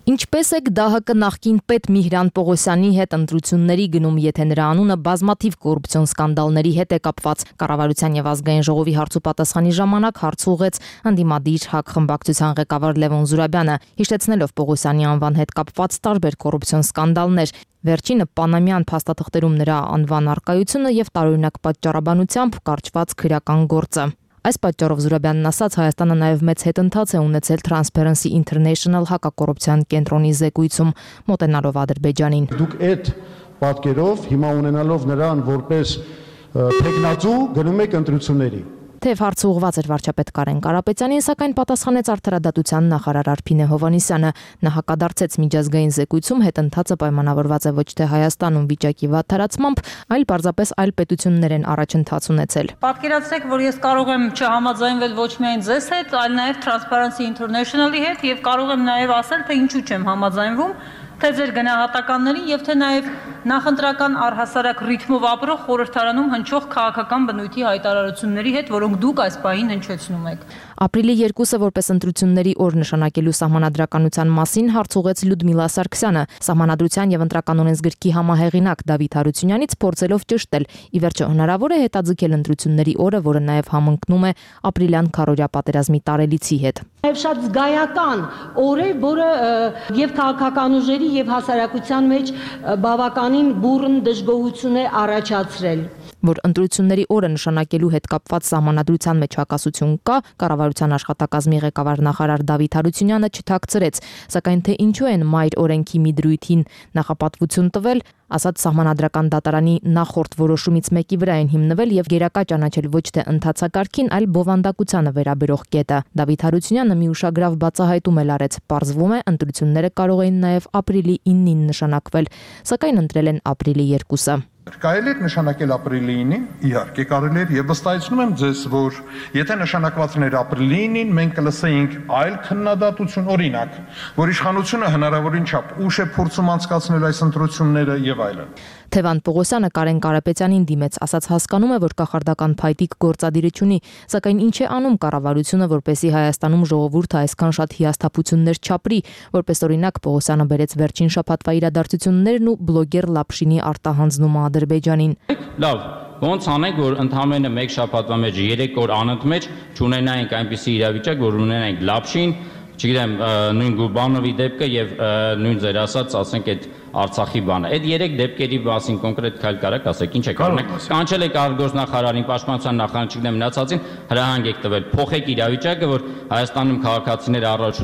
Ինչպես եք ԴՀԿ նախկին պետ Միհրան Պողոսյանի հետ ընտրությունների գնում, եթե նրա անունը բազմաթիվ կոռուպցիոն սկանդալների հետ է կապված։ Կառավարության եւ ազգային ժողովի հարցուպատասխանի ժամանակ հարց ուղղեց ընդդիմադիր ՀԱԿ խմբակցության ղեկավար Լևոն Զուրաբյանը, հիշեցնելով Պողոսյանի անվան հետ կապված տարբեր կոռուպցիոն սկանդալներ։ Վերջինը Պանամյան փաստաթղթերում նրա անվան առկայությունը եւ տարօրինակ պատճառաբանությամբ կարճված քրեական գործը։ Այս պատճառով Զուրաբյանն ասաց, Հայաստանը նաև մեծ հետընթաց է ունեցել Transparency International հակակոռուպցիոն կենտրոնի զեկույցում, մոտենալով Ադրբեջանին։ Դուք այդ պատկերով հիմա ունենալով նրան որպես թեկնածու գնում եք ընտրությունների։ Թեև հարցը ուղղված էր վարչապետ Կարեն Կարապետյանին, սակայն պատասխանեց Արդարադատության նախարար Արփինե Հովհաննիսյանը։ Նա հակադարձեց միջազգային զեկույցում հետընթացը պայմանավորված է ոչ թե Հայաստանում վիճակի վատթարացմամբ, այլ պարզապես այլ պետություններ են առաջընթաց ունեցել։ Պատկերացրեք, որ ես կարող եմ չհամաձայնվել ոչ միայն ձեզ հետ, այլ նաև Transparency International-ի հետ եւ կարող եմ նաև ասել, թե ինչու չեմ համաձայնվում, թե ձեր գնահատականներին եւ թե նաեւ նախընտրական առհասարակ ռիթմով ապրող խորհրդարանում հնչող քաղաքական բնույթի հայտարարությունների հետ, որոնք դուք այս պահին հնչեցնում եք։ Ապրիլի երկուսը որպես ընտրությունների օր նշանակելու սահմանադրականության մասին հարց ուղղեց Լյուդմիլա Սարգսյանը, Սահմանադրության եւ Ընտրական օրենսգրքի համահեղինակ Դավիթ Հարությունյանից փորձելով ճշտել։ Ի վերջո հնարավոր է հետաձգել ընտրությունների օրը, որը նաեւ համընկնում է ապրիլյան քարորյա պատերազմի տարելիցի հետ։ Եվ շատ զգայական օր է, որը եւ քաղաքական ուժերի եւ հասարակության մեջ բավականին բուռն դժգոհություն է առաջացրել։ Որ ընտրությունների օրը նշանակելու հետ կապված սահմանադրության մեջ հակասություն կա, կառավարության աշխատակազմի ղեկավար նախարար Դավիթ Հարությունյանը չթաքցրեց, սակայն թե ինչու են մայր օրենքի մի դրույթին նախապատվություն տվել, ասաց Սահմանադրական դատարանի նախորդ որոշումից մեկի վրա են հիմնվել եւ գերակա ճանաչել ոչ թե ընթացակարգին, այլ բովանդակությանը վերաբերող կետը։ Դավիթ Հարությունյանը մի ուշագրավ բացահայտում էլ արեց, պարզվում է ընտրությունները կարող էին նաեւ ապրիլի իննին նշանակվել, սակայն ընտրել են ապրիլի երկուսը։ Կարելի է նշանակել ապրիլի ինին, իհարկե կարելի է, եւ վստահեցնում եմ ձեզ, որ եթե նշանակվածներ ապրիլի ինին, մենք կլսեինք այլ քննադատություն, օրինակ, որ իշխանությունը հնարավորին չափ ուշ է փորձում անցկացնել այս ընտրությունները եւ այլն։ Թևան Պողոսյանը Կարեն Կարապետյանին դիմեց, ասաց հասկանում է, որ կախարդական փայտիկ գործադիրը չունի, սակայն ինչ է անում կառավարությունը, որպեսզի Հայաստանում ժողովուրդը այսքան շատ հիասթափություններ չապրի, որպես օրինակ Պողոսյանը բերեց վերջին շաբաթվա իրադարձություններն ու բլոգեր Լապշինի արտահանձնումը Ադրբեջանին։ Լավ, ոնց անենք, որ ընդամենը մեկ շաբաթվա մեջ երեք օր անընդմեջ չունենայինք այնպիսի իրավիճակ, որ ունենայինք Լապշին, չգիտեմ, նույն Գուրբանովի դեպքը եւ նույն ձեր ասած, ասենք այդ Արցախի բանը։ Այդ երեք դեպքերի մասին կոնկրետ քայլ կարաք ասեք, ինչ եք արել։ Կանչել եք արտգործնախարարին, պաշտպանության նախարարին, չգիտեմ, մնացածին հրահանգ եք տվել, փոխեք իրավիճակը, որ Հայաստանում քաղաքացիները առաջ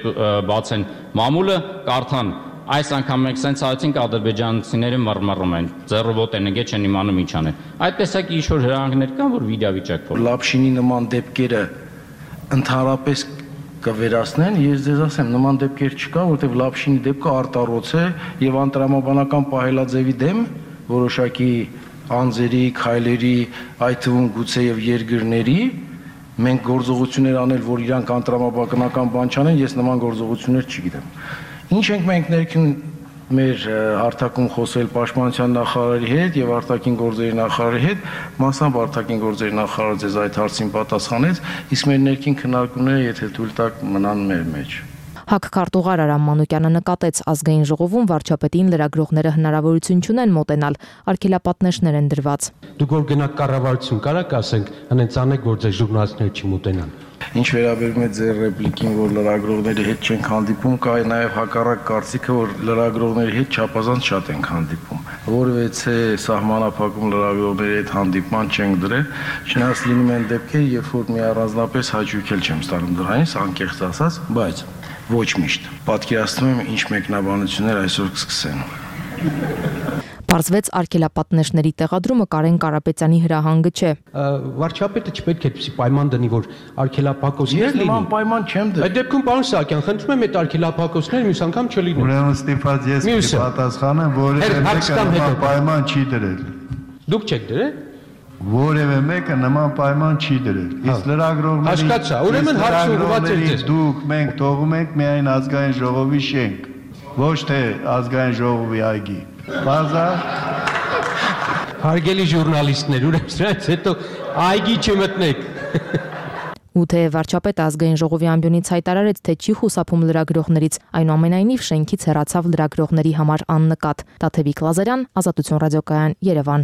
բացեն մամուլը, կարդան։ Այս անգամ մենք սենց արեցինք, ադրբեջանցիները մռմռում են, ձեռովոտ են, ընկե չեն իմանում ինչ անեն։ Այդ տեսակ ինչ-որ հրահանգներ կան, որ իրավիճակ փոխ։ Լապշինի նման դեպքերը ընդհանրապես կվերացնեն, ես ձեզ ասեմ, նման դեպքեր չկա, որտեղ Լապշինի դեպքը արտառոց է եւ անտրամաբանական պահելաձևի դեմ որոշակի անձերի, քայլերի, այդ թվում գուցե եւ երկրների մենք գործողություններ անել, որ իրանք անտրամաբանական բան չանեն, ես նման գործողություններ չգիտեմ։ Ինչ ենք մենք ներքին մեր հարթակում խոսել պաշտպանության նախարարի հետ եւ արտաքին գործերի նախարարի հետ, մասամբ արտաքին գործերի նախարարը ձեզ այդ հարցին պատասխանեց, իսկ մեր ներքին քննարկումները, եթե թույլ տաք, մնան մեր մեջ։ ՀԱԿ քարտուղար Արամ Մանուկյանը նկատեց, ազգային ժողովում վարչապետին լրագրողները հնարավորություն չունեն մոտենալ, արգելապատնեշներ են դրված։ Դուք որ գնաք կառավարություն, կարաք ասենք, հենց անեք, որ ձեր ժուրնալիստները չմոտենան։ Ինչ վերաբերում է ձեր ռեպլիկին, որ լրագրողների հետ չենք հանդիպում, կա նաև հակառակ կարծիքը, որ լրագրողների հետ չափազանց շատ ենք հանդիպում։ Որևէ սահմանափակում լրագրողների հետ հանդիպման չենք դրել, չնայած լինում են դեպքեր, երբ որ մի առանձնապես հաճույք էլ չեմ ստանում դրանից, անկեղծ ասած, բայց ոչ միշտ։ Պատկերացնում եմ, ինչ մեկնաբանություններ այսօր կսկսեն։ Պարզվեց արգելապատնեշների տեղադրումը Կարեն Կարապետյանի հրահանգը չէ։ Վարչապետը չպետք է այդպիսի պայման դնի, որ արգելապակոսներ լինի։ Ես նման պայման չեմ դրել։ Այդ դեպքում պարոն Սահակյան, խնդրում եմ այդ արգելապակոսները մյուս անգամ չլինեն։ Ուրեմն ստիպված ես կպատասխանեմ, որևէ մեկը նման պայման չի դրել։ Դուք չեք դրել։ Որևէ մեկը նման պայման չի դրել։ Իսկ լրագրողների Հասկացա, ուրեմն հարցը ուղղված է ձեզ։ Դուք մենք թողում ենք միայն ազգային ժողովի շենք, ոչ թե ազգային ժողովի այգի։ Բազա Հարգելի ժուրնալիստներ, ուրեմն սրանից հետո այգի չմտնեք։ Ու թե վարչապետը ազգային ժողովի ամբիոնից հայտարարեց, թե չի խուսափում լրագրողներից, այնուամենայնիվ շենքից հեռացավ լրագրողների համար աննկատ։ Տաթևիկ Լազարյան, Ազատություն ռադիոկայան, Երևան։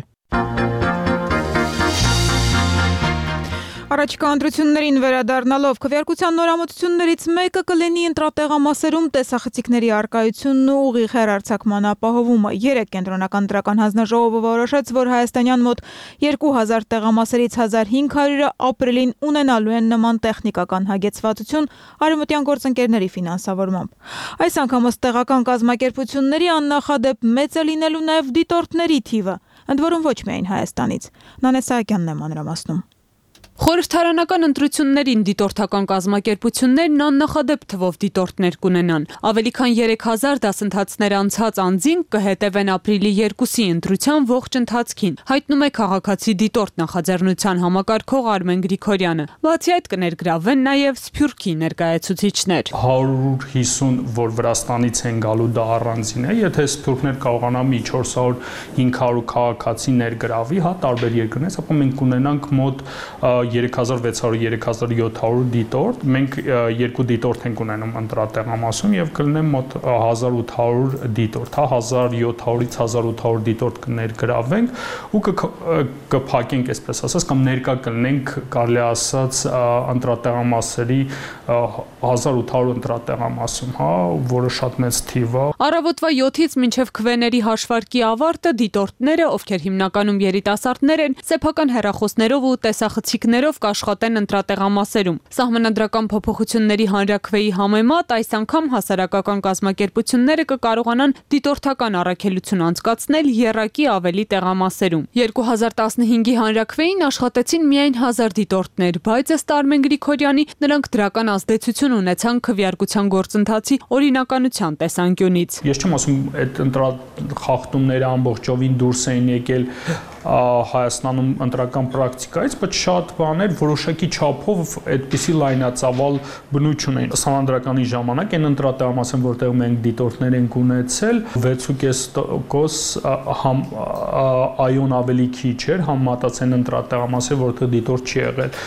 Առաջիկա ընտրություններին վերադառնալով քվեարկության նորամուծություններից մեկը կլինի ընտրատեղամասերում տեսախցիկների առկայությունն ու ուղիղ հեռարձակման ապահովումը։ Երեկ կենտրոնական դրական հանձնաժողովը որոշեց, որ հայաստանյան մոտ երկու հազար տեղամասերից հազար հինգ հարյուրը ապրիլին ունենալու են նման տեխնիկական հագեցվածություն արևմտյան գործընկերների ֆինանսավորմամբ։ Այս անգամ ըստ տեղական կազմակերպությունների աննախադեպ մեծ է լինելու նաև դիտորդների թիվը, ընդ որում ոչ միայն Հայաստանից։ Նանե Սահակյանն է մանրամասնում։ Խորհրդարանական ընտրություններին դիտորդական կազմակերպություններն աննախադեպ թվով դիտորդներ կունենան։ Ավելի քան երեք հազար դասընթացներ անցած անձին կհետևեն ապրիլի երկուսի ընտրության ողջ ընթացքին, հայտնում է քաղաքացի դիտորդ նախաձեռնության համակարգող Արմեն Գրիգորյանը։ Բացի այդ կներգրավվեն նաև Սփյուռքի ներկայացուցիչներ։ հարյուր հիսուն, որ Վրաստանից են գալու, դա առանձին է, եթե Սփյուռքներ կարողանա մի չորս հարյուր հինգ հարյուր քաղաքացի ներգրավի, հա, տարբեր երկրներից, ապա մենք կունենանք մոտ երեք հազար վեց հարյուր երեք հազար յոթ հարյուր դիտորդ, մենք երկու դիտորդ ենք ունենում ընտրատեղամասում եւ կլինեն մոտ հազար ութ հարյուր դիտորդ, հա, հազար յոթ հարյուրից հազար ութ հարյուր դիտորդ կներգրավենք ու կփակենք, այսպես ասած, կամ ներկա կլինենք, կարելի ասած, ընտրատեղամասերի հազար ութ հարյուր ընտրատեղամասում, հա, որը շատ մեծ թիվ է։ Առավոտվա յոթից մինչև քվեների հաշվարկի ավարտը դիտորդները, ովքեր հիմնականում երիտասարդներ են, սեփական հեռախոսներով ու տեսախցիկներով կաշխատեն ընտրատեղամասերում։ Սահմանադրական փոփոխությունների հանրաքվեի համեմատ այս անգամ հասարակական կազմակերպությունները կկարողանան դիտորդական առաքելություն անցկացնել եռակի ավելի տեղամասերում։ երկու հազար տասնհինգի հանրաքվեին աշխատեցին միայն հազար դիտորդներ, բայց ըստ Արմեն Գրիգորյանի նրանք դրական ազդեցություն ունեցան քվեարկության գործընթացի օրինականության տեսանկյունից։ Ես չեմ ասում, այդ ընտրախախտումները ամբողջովին դուրս էին եկել Հայաստանում ընտրական պրակտիկայից, բայց շատ բաներ որոշակի չափով այդպիսի լայնածավալ բնություն էին։ Սահմանադրականի ժամանակ այն ընտրատեղամասն, որտեղ մենք դիտորդներ ենք ունեցել, վեց ու կես տոկոս համ այոն ավելի քիչ էր, համեմատած այն ընտրատեղամասը, որտեղ դիտորդ չի եղել,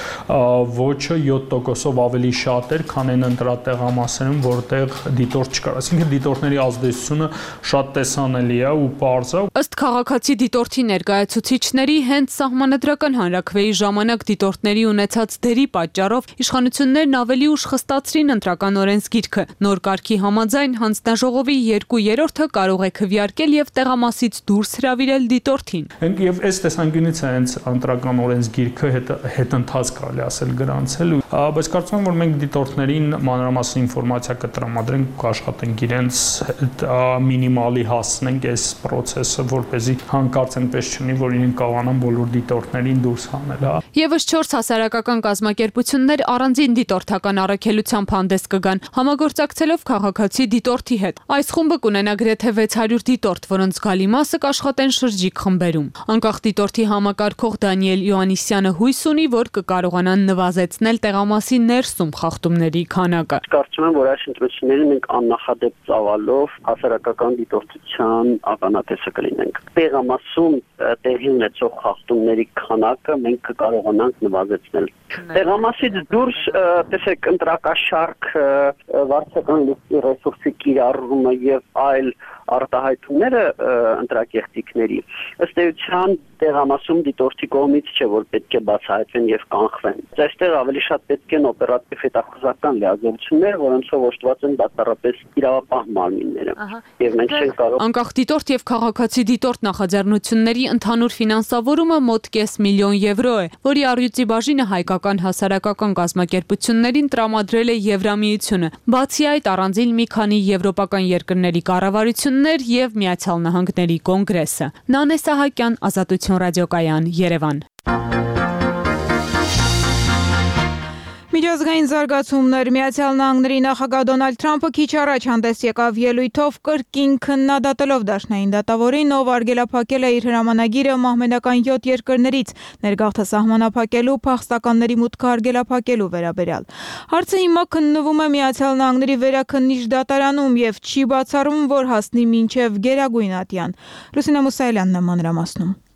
ոչը յոթ տոկոսով ավելի շատ էր, քան այն ընտրատեղամասերում, որտեղ դիտորդ չկար։ Այսինքն դիտորդների ազդեցությունը շատ տեսանելի է ու պարզ է։ Ըստ քաղաքացի դիտորդի ներկայացուցիչների, հենց սահմանադրական հանրաքվեի ժամանակ դիտորդների ունեցած դերի պատճառով իշխանություններն ավելի ուշ խստացրին ընտրական օրենսգիրքը։ Նոր կարգի համաձայն հանձնաժողովի երկու երրորդը կարող է քվեարկել եւ տեղամասից դուրս հրավիրել դիտորդին։ Եվ այս տեսանկյունից է հենց ընտրական օրենսգիրքը հետընթաց կարելի ասել գրանցել, բայց կարծում եմ, որ մենք դիտորդներին մանրամասն ինֆորմացիա կտրամադրենք, կաշխատենք իրենց մինիմալի հասնենք այս process-ը, որպեսզի հանկարծ այնպես չլինի, որ իրենք կարողանան բոլոր դիտորդներին դուրս հանել, հա։ Եվս չորս հասարակական կազմակերպություններ առանձին դիտորդական առաքելությամբ հանդես կգան, համագործակցելով քաղաքացի դիտորդի հետ։ Այս խումբը կունենա գրեթե վեց հարյուր դիտորդ, որոնց գալի մասը կաշխատեն շրջիկ խմբերում։ Անկախ դիտորդի համակարգող Դանիել Յոաննիսյանը հույս ունի, որ կկարողանան նվազեցնել տեղամասի ներսում խախտումների քանակը։ Կարծում եմ, որ այս ընտրություններին մենք աննախադեպ ծավալով հասարակական դիտորդության ականատեսը կլինենք։ Տեղամասում տեղի ունեցող խախտումների քանակը մենք կկարողանանք նվազեցնել։ Տեղամասից դուրս, տեսեք, ընտրակաշարք, վարչական լիստի ռեսուրսի կիրառումը եւ այլ արտահայտումները ընտրակեղտիկների ըստ էության տեղամասում դիտորդի կողմից չէ, որ պետք է բացահայտվեն եւ կանխվեն։ Այստեղ ավելի շատ պետք են օպերատիվ հետախուզական լիազորություններ, որոնցով օժտված են բացառապես իրավապահ մարմինները։ Եվ մենք չենք կարող Անկախ դիտորդ եւ քաղաքացի դիտորդ նախաձեռնությունների ընդհանուր ֆինանսավորումը մոտ կես միլիոն եվրո է, որի առյուծի բաժինը հայկական հասարակական կազմակերպություններին տրամադրել է Եվրամիությունը։ Բացի այդ, առանձին մի քանի եվրոպական երկրների կառավարություններ եւ Միացյալ Նահանգների կոնգրեսը։ Նանե Սահակյան, Ազատություն ռադիոկայան, Երևան։ Միջազգային զարգացումներ Միացյալ Նահանգների նախագահ Դոնալդ Թրամփը քիչ առաջ հանդես եկավ ելույթով կրկին քննադատելով դաշնային դատավորին, ով արգելափակել է իր հրամանագիրը մահմեդական յոթ երկրներից ներգաղթը սահմանափակելու, փախստականների մուտքը արգելափակելու վերաբերյալ։ Հարցը հիմա քննվում է Միացյալ Նահանգների վերաքննիչ դատարանում եւ չի բացառվում, որ հասնի մինչեւ Գերագույն ատյան։ Լուսինե Մուսայելյանն է մանրամասնում։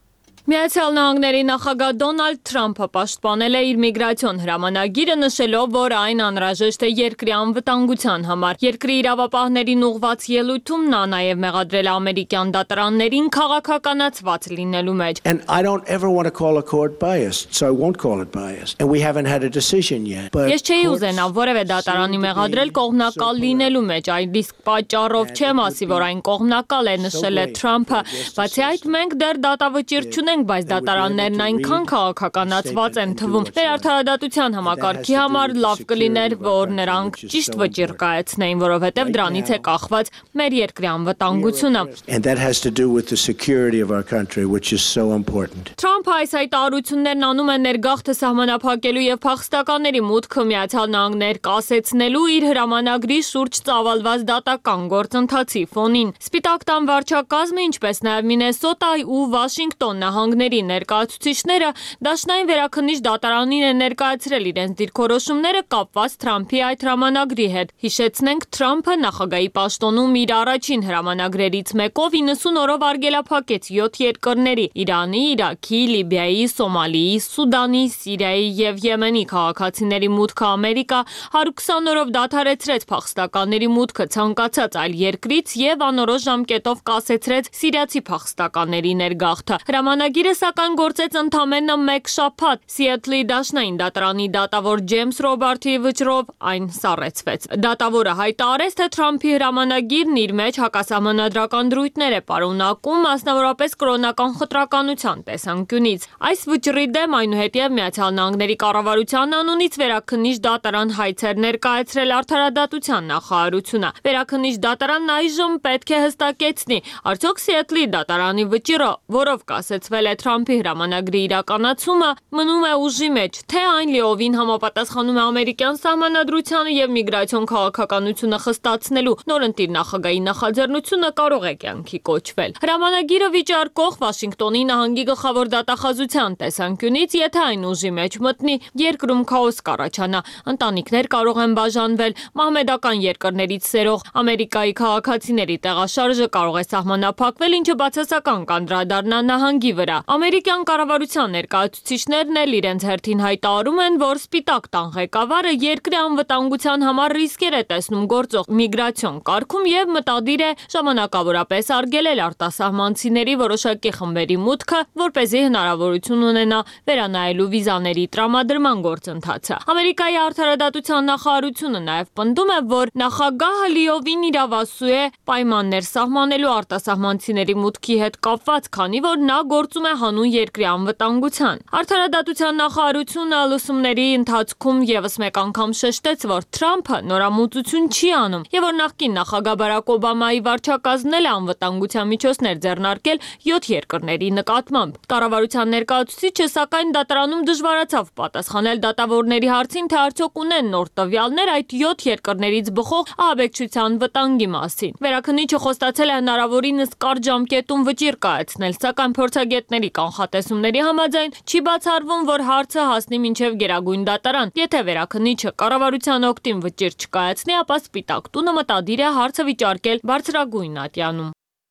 Միացյալ Նահանգների նախագահ Դոնալդ Թրամփը պաշտպանել է իր միգրացիոն հրամանագիրը, նշելով, որ այն անհրաժեշտ է երկրի անվտանգության համար։ Երկրի իրավապահներին ուղղված ելույթում նա նաև մեղադրել է ամերիկյան դատարաններին քաղաքականացված լինելու մեջ։ And I don't ever want to call a court biased, so I won't call it biased. And we haven't had a decision yet. Ես չէի ուզենա որևէ դատարանի մեղադրել կողմնակալ լինելու մեջ, այդ իսկ պատճառով չեմ ասի, որ այն կողմնակալ է, նշել է Թրամփը։ Բացի այդ, մենք դեռ դատավճիռ չունենք, բայց դատարաններն այնքան քաղաքականացված են թվում։ Մեր արդարադատության համակարգի համար լավ կլիներ, որ նրանք ճիշտ վճիռ կայացնեին, որովհետև դրանից է կախված մեր երկրի անվտանգությունը։ And that has to do with the security of our country, which is so important. Թրամփը այս հայտարարություններն անում է ներգաղթը սահմանափակելու եւ փախստականների մուտքը Միացյալ Նահանգներ կասեցնելու իր հրամանագրի շուրջ ծավալված դատական գործընթացի ֆոնին։ Սպիտակ տան վարչակազմը, ինչպես նաեւ Մինեսոտայի ու Վաշինգտոն նահանգների ներկայացուցիչները դաշնային վերաքննիչ դատարանին են ներկայացրել իրենց դիրքորոշումները կապված Թրամփի այդ հրամանագրի հետ։ Հիշեցնենք, Թրամփը նախագահի պաշտոնում իր առաջին հրամանագրերից մեկով իննսուն օրով արգելափակեց յոթ երկրների՝ Իրանի, Իրաքի, Լիբիայի, Սոմալիի, Սուդանի, Սիրիայի եւ Եմենի քաղաքացիների մուտքը Ամերիկա, հարյուր քսան օրով դադարեցրեց փախստականների մուտքը ցանկացած այլ երկրից եւ անորոշ ժամկետով կասեցրեց սիրիացի փախստականների ներգաղթը։ Հրամանագիրը սակայն գործեց ընդամենը մեկ շաբաթ։ Սիեթլի դաշնային դատարանի դատավոր Ջեյմս Ռոբարթի վճռով այն սառեցվեց։ Դատավորը հայտարարեց, թե Թրամփի հրամանագիրն իր մեջ հակասահմանադրական դրույթներ է պարունակում, մասնավորապես կրոնական խտրականության տեսանկյունից։ Այս վճռի դեմ այնուհետև Միացյալ Նահանգների կառավարության անունից վերաքննիչ դատարան հայց էր ներկայացրել արդարադատության նախարարությունը։ Վերաքննիչ դատարանն այժմ պետք է հստակեցնի, արդյոք Սիեթլի դատարանի վճիռը, որով կասեցվել է Թրամփի հրամանագրի իրականացումը, մնում է ուժի մեջ, թե այն լիովին համապատասխանում է ամերիկյան սահմանադրությանը եւ միգրացիոն քաղաքականությունը խստացնելու նորընտիր նախագահի նախաձեռնությունը կարող է կյանքի կոչվել։ Հրամանագիրը վիճարկող Վաշինգտոնի նահանգի գլխավոր դատախազության տեսանկյունից, եթե այն ուժի մեջ մտնի, երկրում քաոս կառաջանա, ընտանիքներ կարող են բաժանվել, մահմեդական երկրներից սերող Ամերիկայի քաղաքացիների տեղաշարժը կարող է սահմանափակվել, ինչը բացասական կանդրադառնա նահանգի վրա։ Ամերիկյան կառավարության ներկայացուցիչներն էլ իրենց հերթին հայտարարում են, որ Սպիտակ տան ղեկավարը երկրի անվտանգության համար ռիսկեր է տեսնում գործող միգրացիոն կարգում եւ մտադիր է ժամանակավորապես արգելել արտասահմանցիների որոշակի խմբերի մուտքը, որպեսզի հնարավորություն ունենա վերանայելու վիզաների տրամադրման գործընթացը։ Ամերիկայի արդարադատության նախարարությունը նաեւ պնդում է, որ նախագահը լիովին իրավասու է պայմաններ սահմանելու արտասահմանցիների մուտքի հետ կապված, քանի որ նա գործում է հանուն երկրի անվտանգության։ Արդարադատության նախարարությունը լուսումների ընթացքում եւս մեկ անգամ շեշտեց, որ Թրամփը նորամուծություն չի անում եւ որ նախկին նախագահ Բարակ Օբամայի վարչակազմն էլ անվտանգության միջոցներ ձեռնարկել յոթ երկրների նկատմամբ։ Կառավարության ներկայացուցիչը սակայն դատարանում դժվարացավ պատասխանել դատավորների հարցին, թե արդյոք ունեն նոր տվյալներ այդ յոթ երկրներից բխող ահաբեկչության վտանգի մասին։ Վերաքննիչը խոստացել է հնարավորինս կարճ ժամկետում վճիռ կայացնել, սակայն փորձագետների կանխատեսումների համաձայն չի բացառվում, որ հարցը հասնի մինչև Գերագույն դատարան։ Եթե վերաքննիչը կառավարության օգտին վճիռ չկայացնի, ապա Սպիտակ տունը մտադիր է հարցը վիճարկել բարձրագույն ատյանում։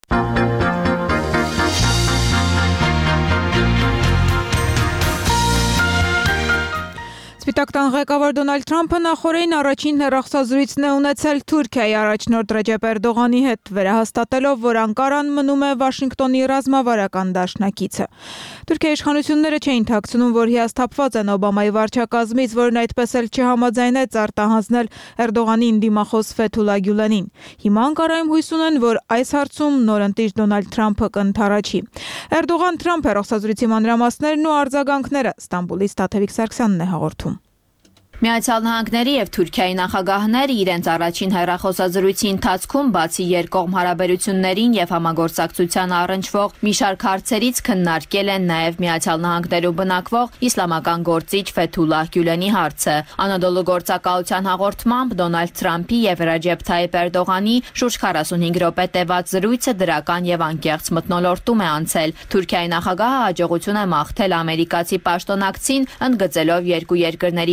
Սպիտակ տան ղեկավար Դոնալդ Թրամփը նախորդին առաջին հեռախոսազրույցն է ունեցել Թուրքիայի առաջնորդ Ռեջեփ Էրդողանի հետ, վերահաստատելով, որ Անկարան մնում է Վաշինգտոնի ռազմավարական դաշնակիցը։ Թուրքիայի իշխանությունները չէին թաքցնում, որ հիասթափված են Օբամայի վարչակազմից, որն այդպես էլ չհամաձայնեց արտահանձնել Էրդողանին դիմախոս Ֆեթուլա Գյուլենին։ Հիմա Անկարայում հույս ունեն, որ այս հարցում նորընտիր Դոնալդ Թրամփը կընդառաջի։ Էրդողան-Թրամփ հեռախոսազրույցի մանրամասներն ու արձագանքները Ստամբուլից Տաթևիկ Սարգսյանն է հաղորդում։ Միացյալ Նահանգների եւ Թուրքիայի նախագահները իրենց առաջին հեռախոսազրույցի ընթացքում բացի երկկողմ հարաբերություններին եւ համագործակցության առնչվող մի շարք հարցերից քննարկել են նաեւ Միացյալ Նահանգներում բնակվող իսլամական գործիչ Ֆեթուլա Գյուլենի հարցը։ Անադոլու գործակալության հաղորդմամբ Դոնալդ Թրամփի եւ Ռեջեփ Թայիփ Էրդողանի շուրջ քառասունհինգ րոպե տևած զրույցը դրական եւ անկեղծ մթնոլորտում է անցել։ Թուրքիայի նախագահը հաջողություն է մաղթել ամերիկացի պաշտոնակցին, ընդգծելով երկու երկրների բարեկամ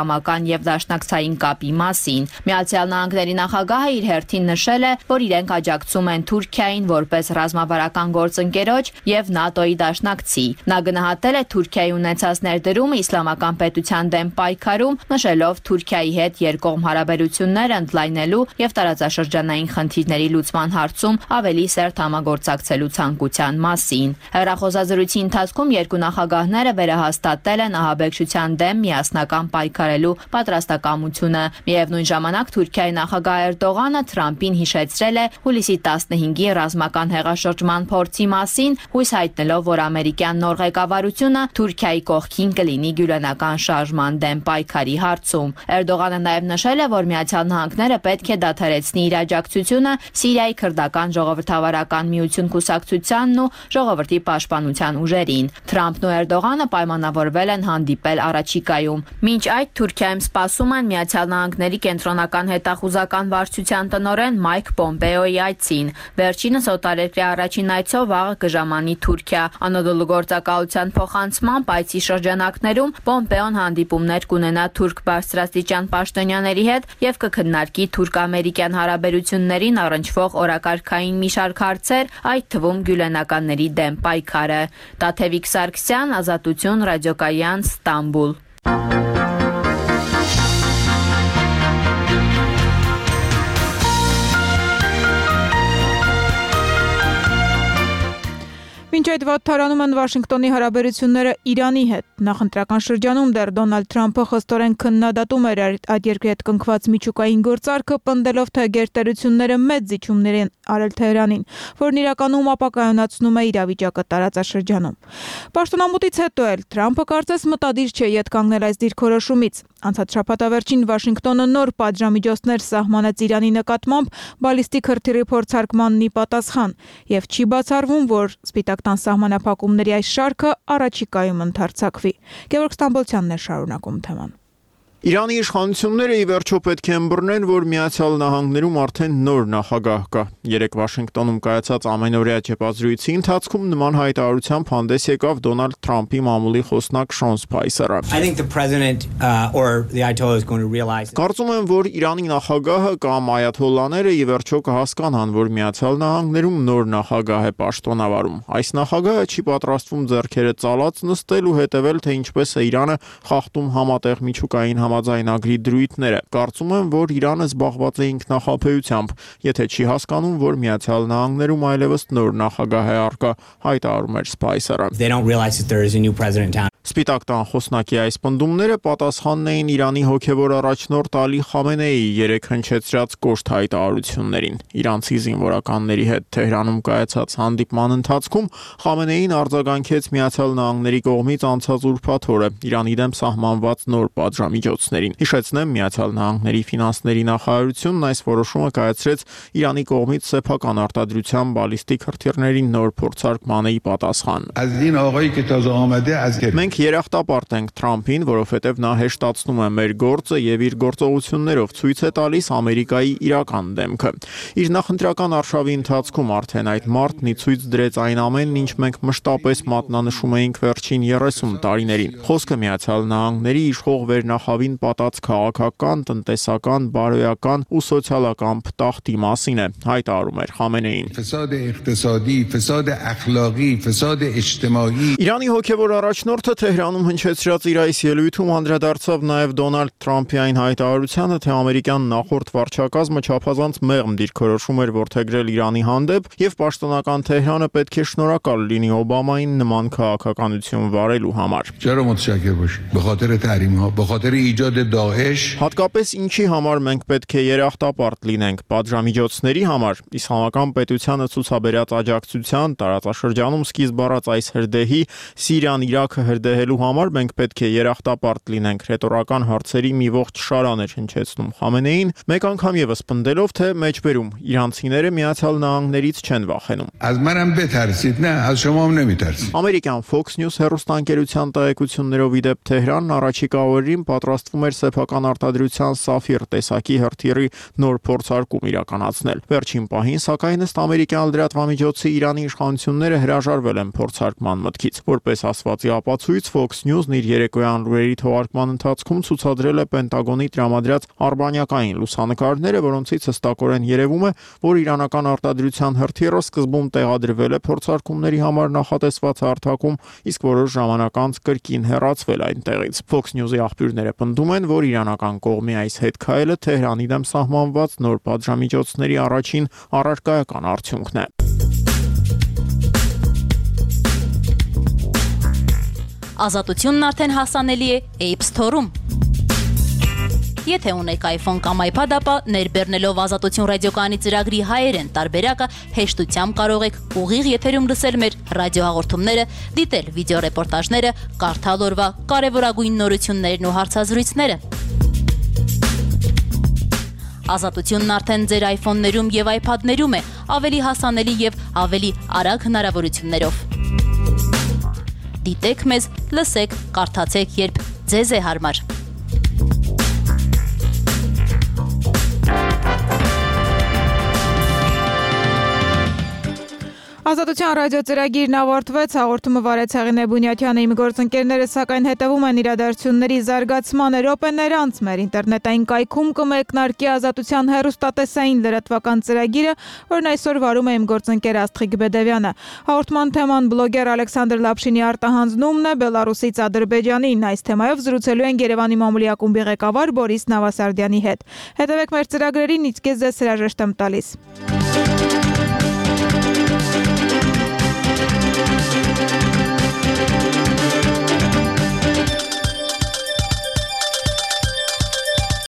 իսլամական եւ դաշնակցային կապի մասին։ Միացյալ Նահանգների նախագահը իր հերթին նշել է, որ իրենք աջակցում են Թուրքիային որպես ռազմավարական գործընկերոջ եւ ՆԱՏՕ-ի դաշնակցի։ Նա գնահատել է Թուրքիայի ունեցած ներդրումը իսլամական պետության դեմ պայքարում, նշելով Թուրքիայի հետ երկկողմ հարաբերություններ ընդլայնելու եւ տարածաշրջանային խնդիրների լուծման հարցում ավելի սերտ համագործակցելու ցանկության մասին։ Հեռախոսազրույցի ընթացքում երկու նախագահները վերահաստատել են ահաբեկչության դեմ միասնական պայքարելու պատրաստակամությունը։ Միևնույն ժամանակ Թուրքիայի նախագահ Էրդողանը Թրամփին հիշեցրել է հուլիսի տասնհինգի ռազմական հեղաշրջման փորձի մասին, հույս հայտնելով, որ ամերիկյան նոր ղեկավարությունը Թուրքիայի կողքին կլինի գյուլենական շարժման դեմ պայքարի հարցում։ Էրդողանը նաև նշել է, որ Միացյալ Նահանգները պետք է դադարեցնի իր աջակցությունը Սիրիայի քրդական ժողովրդավարական միություն կուսակցությանն ու ժողովրդի պաշտպանության ուժերին։ Թրամփն ու Էրդողանը պայմանավորվել են հանդիպել առաջիկայում։ Մինչ այդ Թուրքիայում սպասում են Միացյալ Նահանգների կենտրոնական հետախուզական վարչության տնօրեն Մայք Պոմպեոյի այցին։ Վերջինս օտարերկրյա առաջին այցով վաղը կժամանի Թուրքիա։ Անադոլու գործակալության փոխանցմամբ այցի շրջանակներում Պոմպեոն հանդիպումներ կունենա թուրք բարձրաստիճան պաշտոնյաների հետ եւ կքննարկի թուրք-ամերիկյան հարաբերություններին առնչվող օրակարգային մի շարք հարցեր, այդ թվում գյուլենականների դեմ պայքարը։ Տաթևիկ Սարգսյան, Ազատություն, Ռադիոկայան, Ստամբուլ։ Մինչ այդ վատթարանում են Վաշինգտոնի հարաբերությունները Իրանի հետ։ Նախընտրական շրջանում դեռ Դոնալդ Թրամփը խստորեն քննադատում էր այդ երկրի հետ կնքված միջուկային գործարքը, պնդելով, թե գերտերությունները մեծ զիջումներ են արել Թեհրանին, որն իրականում ապակայունացնում է իրավիճակը տարածաշրջանում։ Պաշտոնամուտից հետո էլ Թրամփը կարծես մտադիր չէ ետ կանգնել այս դիրքորոշումից։ Անցած շաբաթավերջին Վաշինգտոնը նոր պատժամիջոցներ սահմանեց Իրանի նկատմամբ բալիստիկ հրթիռի փորձարկմանն ի պատասխան, եւ չի բացառվում, որ Սպիտակ տան սահմանափակումների այս շարքը առաջիկայում ընդարձակվի։ Գևորգ Ստամբոլցյանն է շարունակում թեման։ Իրանի իշխանությունները ի վերջո պետք է ըմբռնեն, որ Միացյալ Նահանգներում արդեն նոր նախագահ կա։ Երեկ Վաշինգտոնում կայացած ամենօրյա ճեպազրույցի ընթացքում նման հայտարարությամբ հանդես եկավ Դոնալդ Թրամփի մամուլի խոսնակ Շոն Սփայսերը։ Կարծում եմ, որ Իրանի նախագահը կամ այաթոլլաները ի վերջո կհասկանան, որ Միացյալ Նահանգներում նոր նախագահ է պաշտոնավարում։ Այս նախագահը չի պատրաստվում ձեռքերը ծալած նստել ու հետևել, թե ինչպես է Իրանը խախտում համատեղ միջուկային համաձայնագրի դրույթները։ Կարծում եմ, որ Իրանը զբաղված է ինքնախաբեությամբ, եթե չի հասկանում, որ Միացյալ Նահանգներում այլևս նոր նախագահ է առկա, հայտարարում էր Սփայսերը։ Սպիտակ տան խոսնակի այս պնդումները պատասխանն էին Իրանի հոգևոր առաջնորդ Ալի Խամենեիի երեկ հնչեցրած կոշտ հայտարարություններին։ Իրանցի զինվորականների հետ Թեհրանում կայացած հանդիպման ընթացքում Խամենեին արձագանքեց Միացյալ Նահանգների կողմից անցած ուրբաթ օրը Իրանի դեմ սահմանված նոր պատժամիջոցներին։ Հիշեցնեմ, Միացյալ Նահանգների ֆինանսների նախարարությունն այս որոշումը կայացրեց Իրանի կողմից սեփական արտադրության բալիստիկ հրթիռների նոր փորձարկմանը ի պատասխան։ Մենք երախտապարտ ենք Թրամփին, որովհետև նա հեշտացնում է մեր գործը եւ իր գործողություններով ցույց է տալիս Ամերիկայի իրական դեմքը։ Իր նախընտրական արշավի ընթացքում արդեն այդ մարտն ի ցույց դրեց այն ամենն, ինչ մենք մշտապես մատնանշում էինք վերջին երեսուն տարիներին։ Խոսքը Միացյալ Նահանգների իշխող վերնախավին պատած քաղաքական, տնտեսական, բարոյական ու սոցիալական փտախտի մասին է, հայտարարում էր Խամենեին։ Իրանի հոգևոր առաջնորդը Թեհրանում հնչեցրած իր այս ելույթում անդրադարձավ նաև Դոնալդ Թրամփի այն հայտարարությանը, թե ամերիկյան նախորդ վարչակազմը չափազանց մեղմ դիրքորոշում էր որդեգրել Իրանի հանդեպ եւ պաշտոնական Թեհրանը պետք է շնորհակալ լինի Օբամային նման քաղաքականություն վարելու համար։ Հատկապես ինչի համար մենք պետք է երախտապարտ լինենք, պատժամիջոցների համար, իսլամական պետությանը ցուցաբերած աջակցության, տարածաշրջանում սկիզբ առած այս հրդեհի, Սիրիան, Իրաքը հրդեհելու համար մենք պետք է երախտապարտ լինենք, ռետորական հարցերի մի ողջ շարան էր հնչեցնում Խամենեին, մեկ անգամ եւս պնդելով, թե մեջբերում իրանցիները Միացյալ Նահանգներից չեն վախենում։ Ամերիկյան Fox News հեռուստաընկերության տեղեկություններով ի դեպ Թեհրանն առաջիկա օրերին պատրաստ պատրաստվում էր սեփական արտադրության Սաֆիր տեսակի հրթիռի նոր փորձարկում իրականացնել։ Վերջին պահին, սակայն, ըստ ամերիկյան լրատվամիջոցի, Իրանի իշխանությունները հրաժարվել են փորձարկման մտքից։ Որպես ասվածի ապացույց, Fox News-ն իր երեկոյան լուրերի թողարկման ընթացքում ցուցադրել է Պենտագոնի տրամադրած արբանյակային լուսանկարները, որոնցից հստակորեն երևում է, որ իրանական արտադրության հրթիռը սկզբում տեղադրվել է փորձարկումների համար նախատեսված հարթակում, իսկ որոշ ժամանակ անց կրկին հեռացվել այնտեղից։ Fox News-ի աղբյուրները պնդում են, որ իրանական կողմի այս հետքայլը Թեհրանի դեմ սահմանված նոր պատժամիջոցների առաջին առարկայական արդյունքն է։ Ազատությունն արդեն հասանելի է App Store-ում։ Եթե ունեք iPhone կամ iPad, ապա ներբեռնելով Ազատություն ռադիոկայանի ծրագրի հայերեն տարբերակը հեշտությամբ կարող եք ուղիղ եթերում լսել մեր ռադիոհաղորդումները, դիտել վիդեոռեպորտաժները, կարդալ օրվա կարևորագույն նորություններն ու հարցազրույցները։ Ազատությունն արդեն ձեր iPhone-ներում եւ iPad-ներում է, ավելի հասանելի եւ ավելի արագ հնարավորություններով։ Դիտեք մեզ, լսեք, կարդացեք, երբ ձեզ է հարմար։ Ազատության ռադիո ծրագիրն ավարտվեց, հաղորդումը վարեց Հեղինե Բունյաթյանը, իմ գործընկերները սակայն հետևում են իրադարձությունների զարգացմանը, րոպեներ անց մեր ինտերնետային կայքում կմեկնարկի Ազատության հեռուստատեսային լրատվական ծրագիրը, որն այսօր վարում է իմ գործընկեր Աստղիկ Բեդևյանը։ Հաղորդման թեման բլոգեր Ալեքսանդր Լապշինի արտահանձնումն է Բելարուսից Ադրբեջանին։ Այս թեմայով զրուցելու են Երևանի մամուլի ակումբի ղեկավար Բորիս Նավասարդյանի հետ։ Հետևեք մեր ծրագրերին, իսկ ես ձեզ հրաժեշտ եմ տալիս։